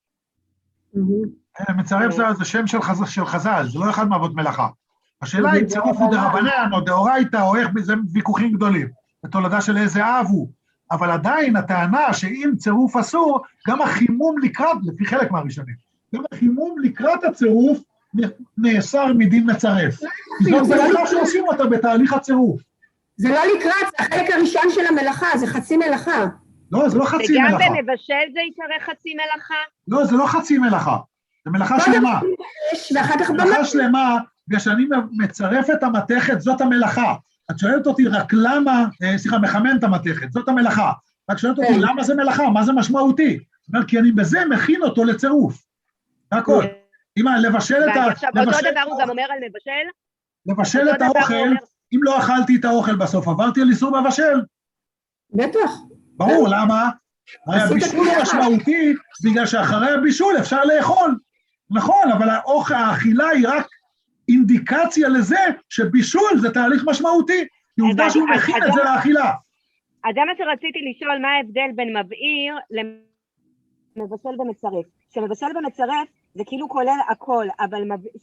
מצרף זה שם של חז"ל, זה לא אחד מאבות מלאכה. השאלה היא צירוף הוא דרבנן או דאורייתא או איך, זה ויכוחים גדולים, בתולדה של איזה אב הוא, אבל עדיין הטענה שאם צירוף אסור, גם החימום לקראת, לפי חלק מהראשונים, גם החימום לקראת הצירוף, נאסר מדין מצרף. זאת מלאכה שעושים אותה בתהליך הצירוף. זה לא לקראת, זה החלק הראשון של המלאכה, זה חצי מלאכה. לא, זה לא חצי מלאכה. וגם במבשל זה יקרא חצי מלאכה? לא, זה לא חצי מלאכה. זה מלאכה שלמה. ואחר כך מלאכה שלמה, כשאני מצרף את המתכת, זאת המלאכה. את שואלת אותי רק למה, סליחה, מחמם את המתכת, זאת המלאכה. רק שואלת אותי למה זה מלאכה, מה זה משמעותי? זאת אומרת, כי אני בזה מכין אותו לצירוף. הכל. אמא, לבשל את ה... עכשיו, אותו דבר הוא גם אומר על מבשל? לבשל את האוכל, אם לא אכלתי את האוכל בסוף, עברתי על איסור מבשל. בטח. ברור, למה? הרי הבישול הוא משמעותי, בגלל שאחרי הבישול אפשר לאכול. נכון, אבל האכילה היא רק אינדיקציה לזה שבישול זה תהליך משמעותי. היא עובדה שהוא מכין את זה לאכילה. אז זה מה שרציתי לשאול, מה ההבדל בין מבעיר למבשל ומצרף? שמבשל ומצרף זה כאילו כולל הכל, אבל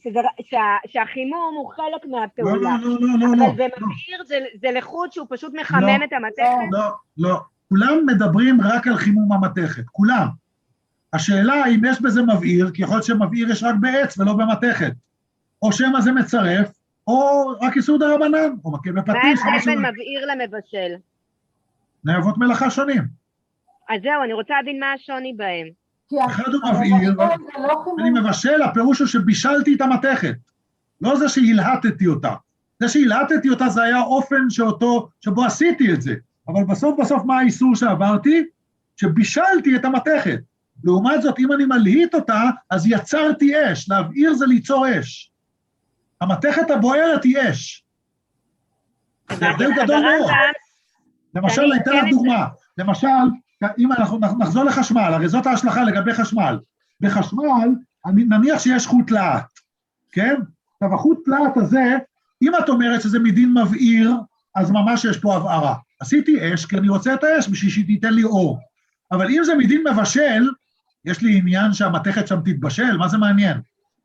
שהחימום הוא חלק מהפעולה. לא, לא, לא, לא. אבל במבעיר זה לחוט שהוא פשוט מחמם את המתכת? לא, לא. כולם מדברים רק על חימום המתכת, כולם. השאלה אם יש בזה מבעיר, כי יכול להיות שמבעיר יש רק בעץ ולא במתכת. או שמה זה מצרף, או רק איסור דרבנן, או מכה בפטיש. מה ההבדל בין מבעיר למבשל? נאבות מלאכה שונים. אז זהו, אני רוצה להבין מה השוני בהם. אחד הוא מבעיר, אני מבשל, הפירוש הוא שבישלתי את המתכת, לא זה שהלהטתי אותה. זה שהלהטתי אותה זה היה אופן שאותו, שבו עשיתי את זה, אבל בסוף בסוף מה האיסור שעברתי? שבישלתי את המתכת. לעומת זאת, אם אני מלהיט אותה, אז יצרתי אש, להבעיר זה ליצור אש. המתכת הבוערת היא אש. זה הבדל גדול מאוד. למשל, אני אתן לך דוגמה, למשל, אם אנחנו נחזור לחשמל, הרי זאת ההשלכה לגבי חשמל. בחשמל, נניח שיש חוט להט, כן? עכשיו, החוט להט הזה, אם את אומרת שזה מדין מבעיר, אז ממש יש פה הבערה. עשיתי אש, כי אני רוצה את האש בשביל שהיא תיתן לי אור. אבל אם זה מדין מבשל, יש לי עניין שהמתכת שם תתבשל, מה זה מעניין?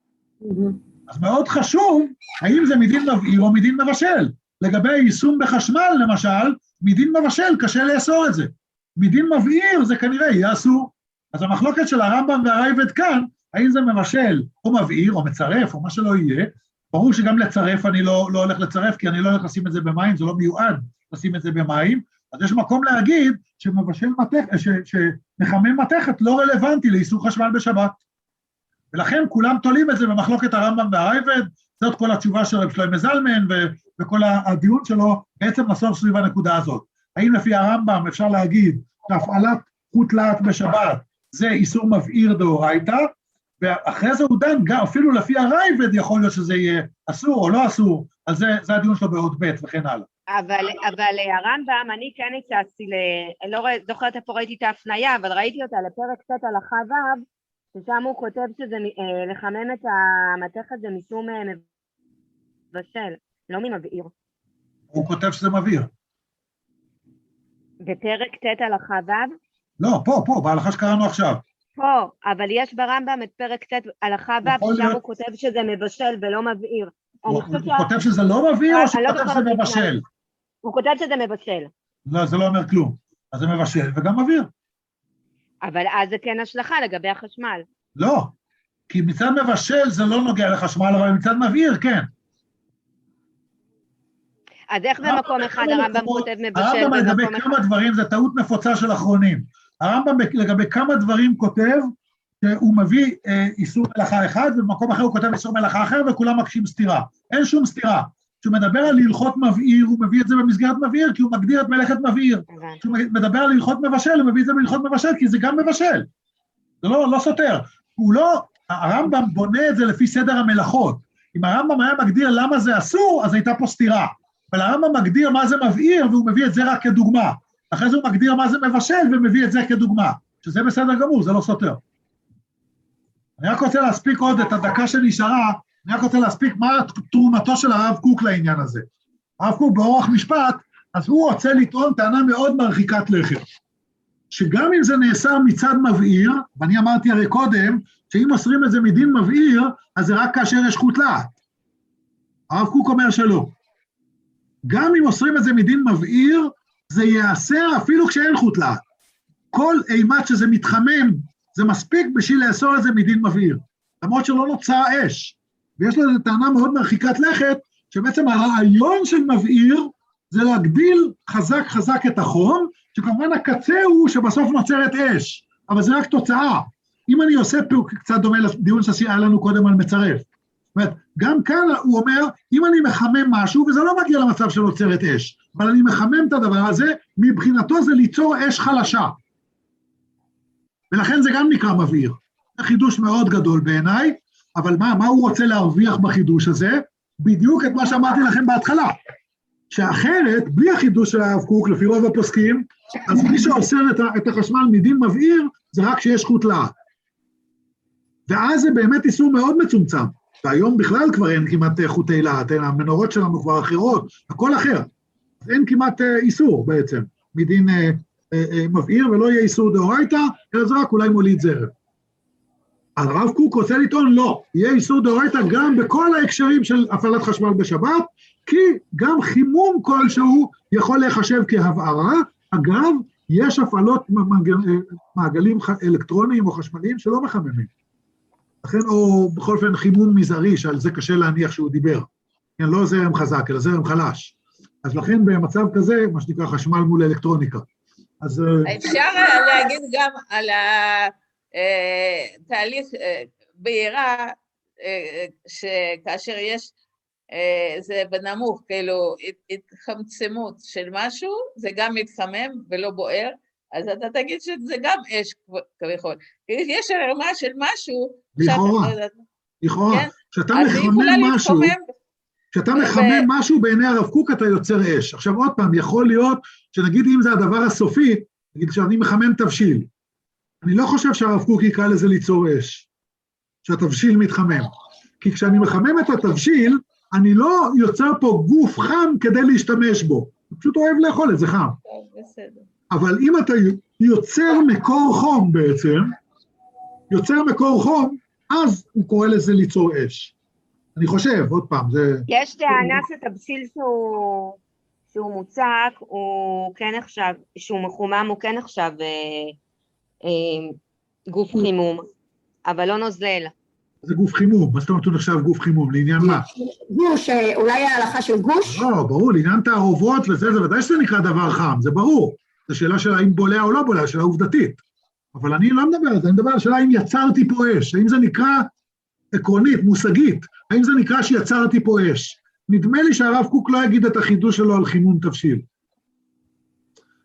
אז מאוד חשוב, האם זה מדין מבעיר או מדין מבשל. לגבי יישום בחשמל, למשל, מדין מבשל, קשה לאסור את זה. מדין מבעיר זה כנראה יהיה אסור. אז המחלוקת של הרמב"ם והרייבד כאן, האם זה מבשל או מבעיר או מצרף או מה שלא יהיה, ברור שגם לצרף אני לא, לא הולך לצרף, כי אני לא הולך לשים את זה במים, זה לא מיועד לשים את זה במים, אז יש מקום להגיד שמבשל מתכת, שמחמם מתכת לא רלוונטי לאיסור חשמל בשבת. ולכן כולם תולים את זה במחלוקת הרמב"ם והרייבד, זאת כל התשובה של רב שלמה זלמן, וכל הדיון שלו בעצם נסוב סביב הנקודה הזאת. האם לפי הרמב"ם אפשר להגיד שהפעלת חוט להט בשבת זה איסור מבעיר דאורייתא, ואחרי זה הוא דן, אפילו לפי הרייבד יכול להיות שזה יהיה אסור או לא אסור, אז זה, זה הדיון שלו בעוד ב' וכן הלאה. אבל, אבל הרמב"ם, אני כן הצעתי, ל... לא זוכרת איפה ראיתי את ההפניה, אבל ראיתי אותה לפרק קצת הלכה ו', ששם הוא כותב שזה לחמם את המתכת זה משום מבשל, לא ממבעיר. הוא כותב שזה מבעיר. בפרק ט' הלכה ו'? לא, פה, פה, בהלכה שקראנו עכשיו. פה, אבל יש ברמב"ם את פרק ט' הלכה ו', ששם הוא כותב שזה מבשל ולא מבעיר. הוא כותב שזה לא מבעיר או שהוא כותב שזה מבשל? הוא כותב שזה מבשל. לא, זה לא אומר כלום. אז זה מבשל וגם מבעיר. אבל אז זה כן השלכה לגבי החשמל. לא, כי מצד מבשל זה לא נוגע לחשמל, אבל מצד מבעיר, כן. אז איך במקום אחד הרמב"ם כותב מבשל? הרמב"ם לגבי כמה דברים, זה טעות נפוצה של אחרונים. הרמב"ם לגבי כמה דברים כותב, שהוא מביא אה, איסור מלאכה אחד, ובמקום אחר הוא כותב איסור מלאכה אחר, וכולם מקשים סתירה. אין שום סתירה. כשהוא מדבר על הלכות מבעיר, הוא מביא את זה במסגרת מבעיר, כי הוא מגדיר את מלאכת מבעיר. כשהוא מדבר על הלכות מבשל, הוא מביא את זה בהלכות מבשל, כי זה גם מבשל. זה לא, לא סותר. הוא לא, הרמב"ם בונה את זה לפי סדר המלאכות. אם הרמב"ם היה מגדיר למה זה אסור, אז הייתה פה סתירה. אבל הרמב"ם מגדיר מה זה מבעיר, והוא מביא את זה רק כדוגמה. אחרי זה הוא מגדיר מה זה מבשל, ומביא את זה כדוגמה. שזה בסדר גמור, זה לא סותר. אני רק רוצה להספיק עוד את הדקה שנשארה, אני רק רוצה להספיק מה תרומתו של הרב קוק לעניין הזה. הרב קוק באורח משפט, אז הוא רוצה לטעון טענה מאוד מרחיקת לכת. שגם אם זה נאסר מצד מבעיר, ואני אמרתי הרי קודם, שאם אוסרים את זה מדין מבעיר, אז זה רק כאשר יש חוט להט. הרב קוק אומר שלא. גם אם אוסרים את זה מדין מבעיר, זה ייאסר אפילו כשאין חוט להט. כל אימת שזה מתחמם, זה מספיק בשביל לאסור את זה מדין מבעיר. למרות שלא נוצר אש. ויש לו טענה מאוד מרחיקת לכת, שבעצם הרעיון של מבעיר, זה להגדיל חזק חזק את החום, שכמובן הקצה הוא שבסוף נוצרת אש, אבל זה רק תוצאה. אם אני עושה פה קצת דומה לדיון שהיה לנו קודם על מצרף, זאת אומרת, גם כאן הוא אומר, אם אני מחמם משהו, וזה לא מגיע למצב של נוצרת אש, אבל אני מחמם את הדבר הזה, מבחינתו זה ליצור אש חלשה. ולכן זה גם נקרא מבעיר. זה חידוש מאוד גדול בעיניי, אבל מה, מה הוא רוצה להרוויח בחידוש הזה? בדיוק את מה שאמרתי לכם בהתחלה. שאחרת, בלי החידוש של הרב קוק, לפי רוב הפוסקים, אז מי שאוסר את, את החשמל מדין מבעיר, זה רק שיש חוט להט. ואז זה באמת איסור מאוד מצומצם. והיום בכלל כבר אין כמעט חוטי להט, המנורות שלנו כבר אחרות, הכל אחר. אז אין כמעט איסור בעצם, מדין אה, אה, אה, מבעיר, ולא יהיה איסור דאורייתא, אלא זה רק אולי מוליד זרם. הרב קוק רוצה לטעון, לא, יהיה איסור דאורייתא גם בכל ההקשרים של הפעלת חשמל בשבת, כי גם חימום כלשהו יכול להיחשב כהבערה. אגב, יש הפעלות מעגלים אלקטרוניים או חשמליים שלא מחממים. לכן, או בכל אופן חימום מזערי, שעל זה קשה להניח שהוא דיבר. כן, לא זרם חזק, אלא זרם חלש. אז לכן במצב כזה, מה שנקרא חשמל מול אלקטרוניקה. אז אפשר להגיד גם על התהליך בעירה, שכאשר יש זה בנמוך, כאילו התחמצמות של משהו, זה גם מתחמם ולא בוער, אז אתה תגיד שזה גם אש כביכול. יש הרמה של משהו, לכאורה, לכאורה, כשאתה מחמם משהו, כשאתה מחמם משהו בעיני הרב קוק אתה יוצר אש. עכשיו עוד פעם, יכול להיות שנגיד אם זה הדבר הסופי, נגיד שאני מחמם תבשיל, אני לא חושב שהרב קוק יקרא לזה ליצור אש, שהתבשיל מתחמם, כי כשאני מחמם את התבשיל, אני לא יוצר פה גוף חם כדי להשתמש בו, אני פשוט אוהב לאכול את זה חם. בסדר. אבל אם אתה יוצר מקור חום בעצם, יוצר מקור חום, אז הוא קורא לזה ליצור אש. אני חושב, עוד פעם, זה... יש טענה שתבשיל שהוא, שהוא מוצק, הוא כן נחשב, שהוא מחומם, הוא כן נחשב אה, אה, גוף חימום, אבל לא נוזל. זה גוף חימום, מה זאת אומרת הוא נחשב גוף חימום, לעניין מה? גוש, אולי ההלכה של גוש? לא, ברור, לעניין תערובות וזה, זה ודאי שזה נקרא דבר חם, זה ברור. זו שאלה של האם בולע או לא בולע, שאלה עובדתית. אבל אני לא מדבר על זה, אני מדבר על שאלה האם יצרתי פה אש, האם זה נקרא עקרונית, מושגית, האם זה נקרא שיצרתי פה אש. נדמה לי שהרב קוק לא יגיד את החידוש שלו על חימום תבשיל.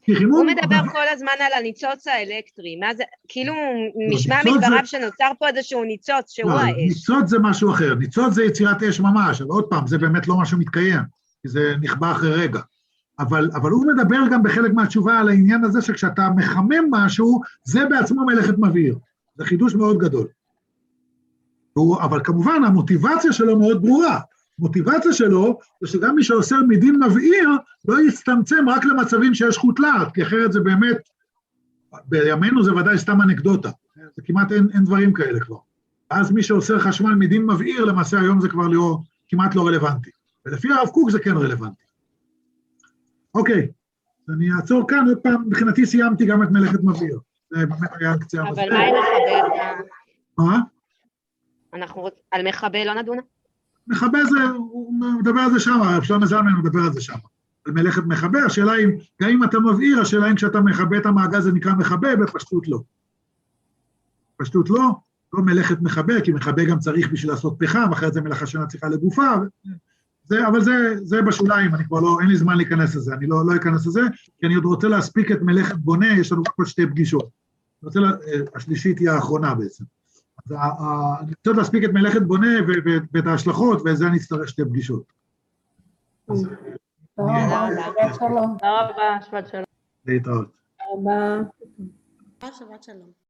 הוא מדבר כל הזמן על הניצוץ האלקטרי, מה זה, כאילו נשמע מדבריו שנוצר פה איזשהו ניצוץ, שהוא האש. ניצוץ זה משהו אחר, ניצוץ זה יצירת אש ממש, אבל עוד פעם, זה באמת לא משהו מתקיים, כי זה נכבה אחרי רגע. אבל, אבל הוא מדבר גם בחלק מהתשובה על העניין הזה, שכשאתה מחמם משהו, זה בעצמו מלאכת מבעיר. זה חידוש מאוד גדול. הוא, אבל כמובן, המוטיבציה שלו מאוד ברורה. המוטיבציה שלו, זה שגם מי שעושה מדין מבעיר, לא יצטמצם רק למצבים שיש חוט להט, כי אחרת זה באמת, בימינו זה ודאי סתם אנקדוטה. זה כמעט אין, אין דברים כאלה כבר. אז מי שעושה חשמל מדין מבעיר, למעשה היום זה כבר לא, כמעט לא רלוונטי. ולפי הרב קוק זה כן רלוונטי. אוקיי, אני אעצור כאן, עוד פעם, מבחינתי סיימתי גם את מלאכת מבעיר. זה באמת היה קצה. אבל מה עם מחבל? מה? אנחנו רוצים, על מחבל לא נדונה? מחבל זה, הוא מדבר על זה שם, אפשר מזלמן מדבר על זה שם. על מלאכת מחבר, השאלה אם, גם אם אתה מבעיר, השאלה אם כשאתה מחבא את המעגל זה נקרא מחבא, בפשטות לא. פשטות לא, לא מלאכת מחבא, כי מחבא גם צריך בשביל לעשות פחם, אחרת זה מלאכה שאינה צריכה לגופה, זה, אבל זה, זה בשוליים, אני כבר לא, אין לי זמן להיכנס לזה, אני לא, לא אכנס לזה, כי אני עוד רוצה להספיק את מלאכת בונה, יש לנו פה שתי פגישות. אני רוצה, לה, השלישית היא האחרונה בעצם. אז ה, ה, אני רוצה להספיק את מלאכת בונה ואת ההשלכות, וזה אני אצטרך שתי פגישות. תודה רבה, שלום. תודה רבה, שבת שלום. להתראות. תודה רבה. שבת שלום.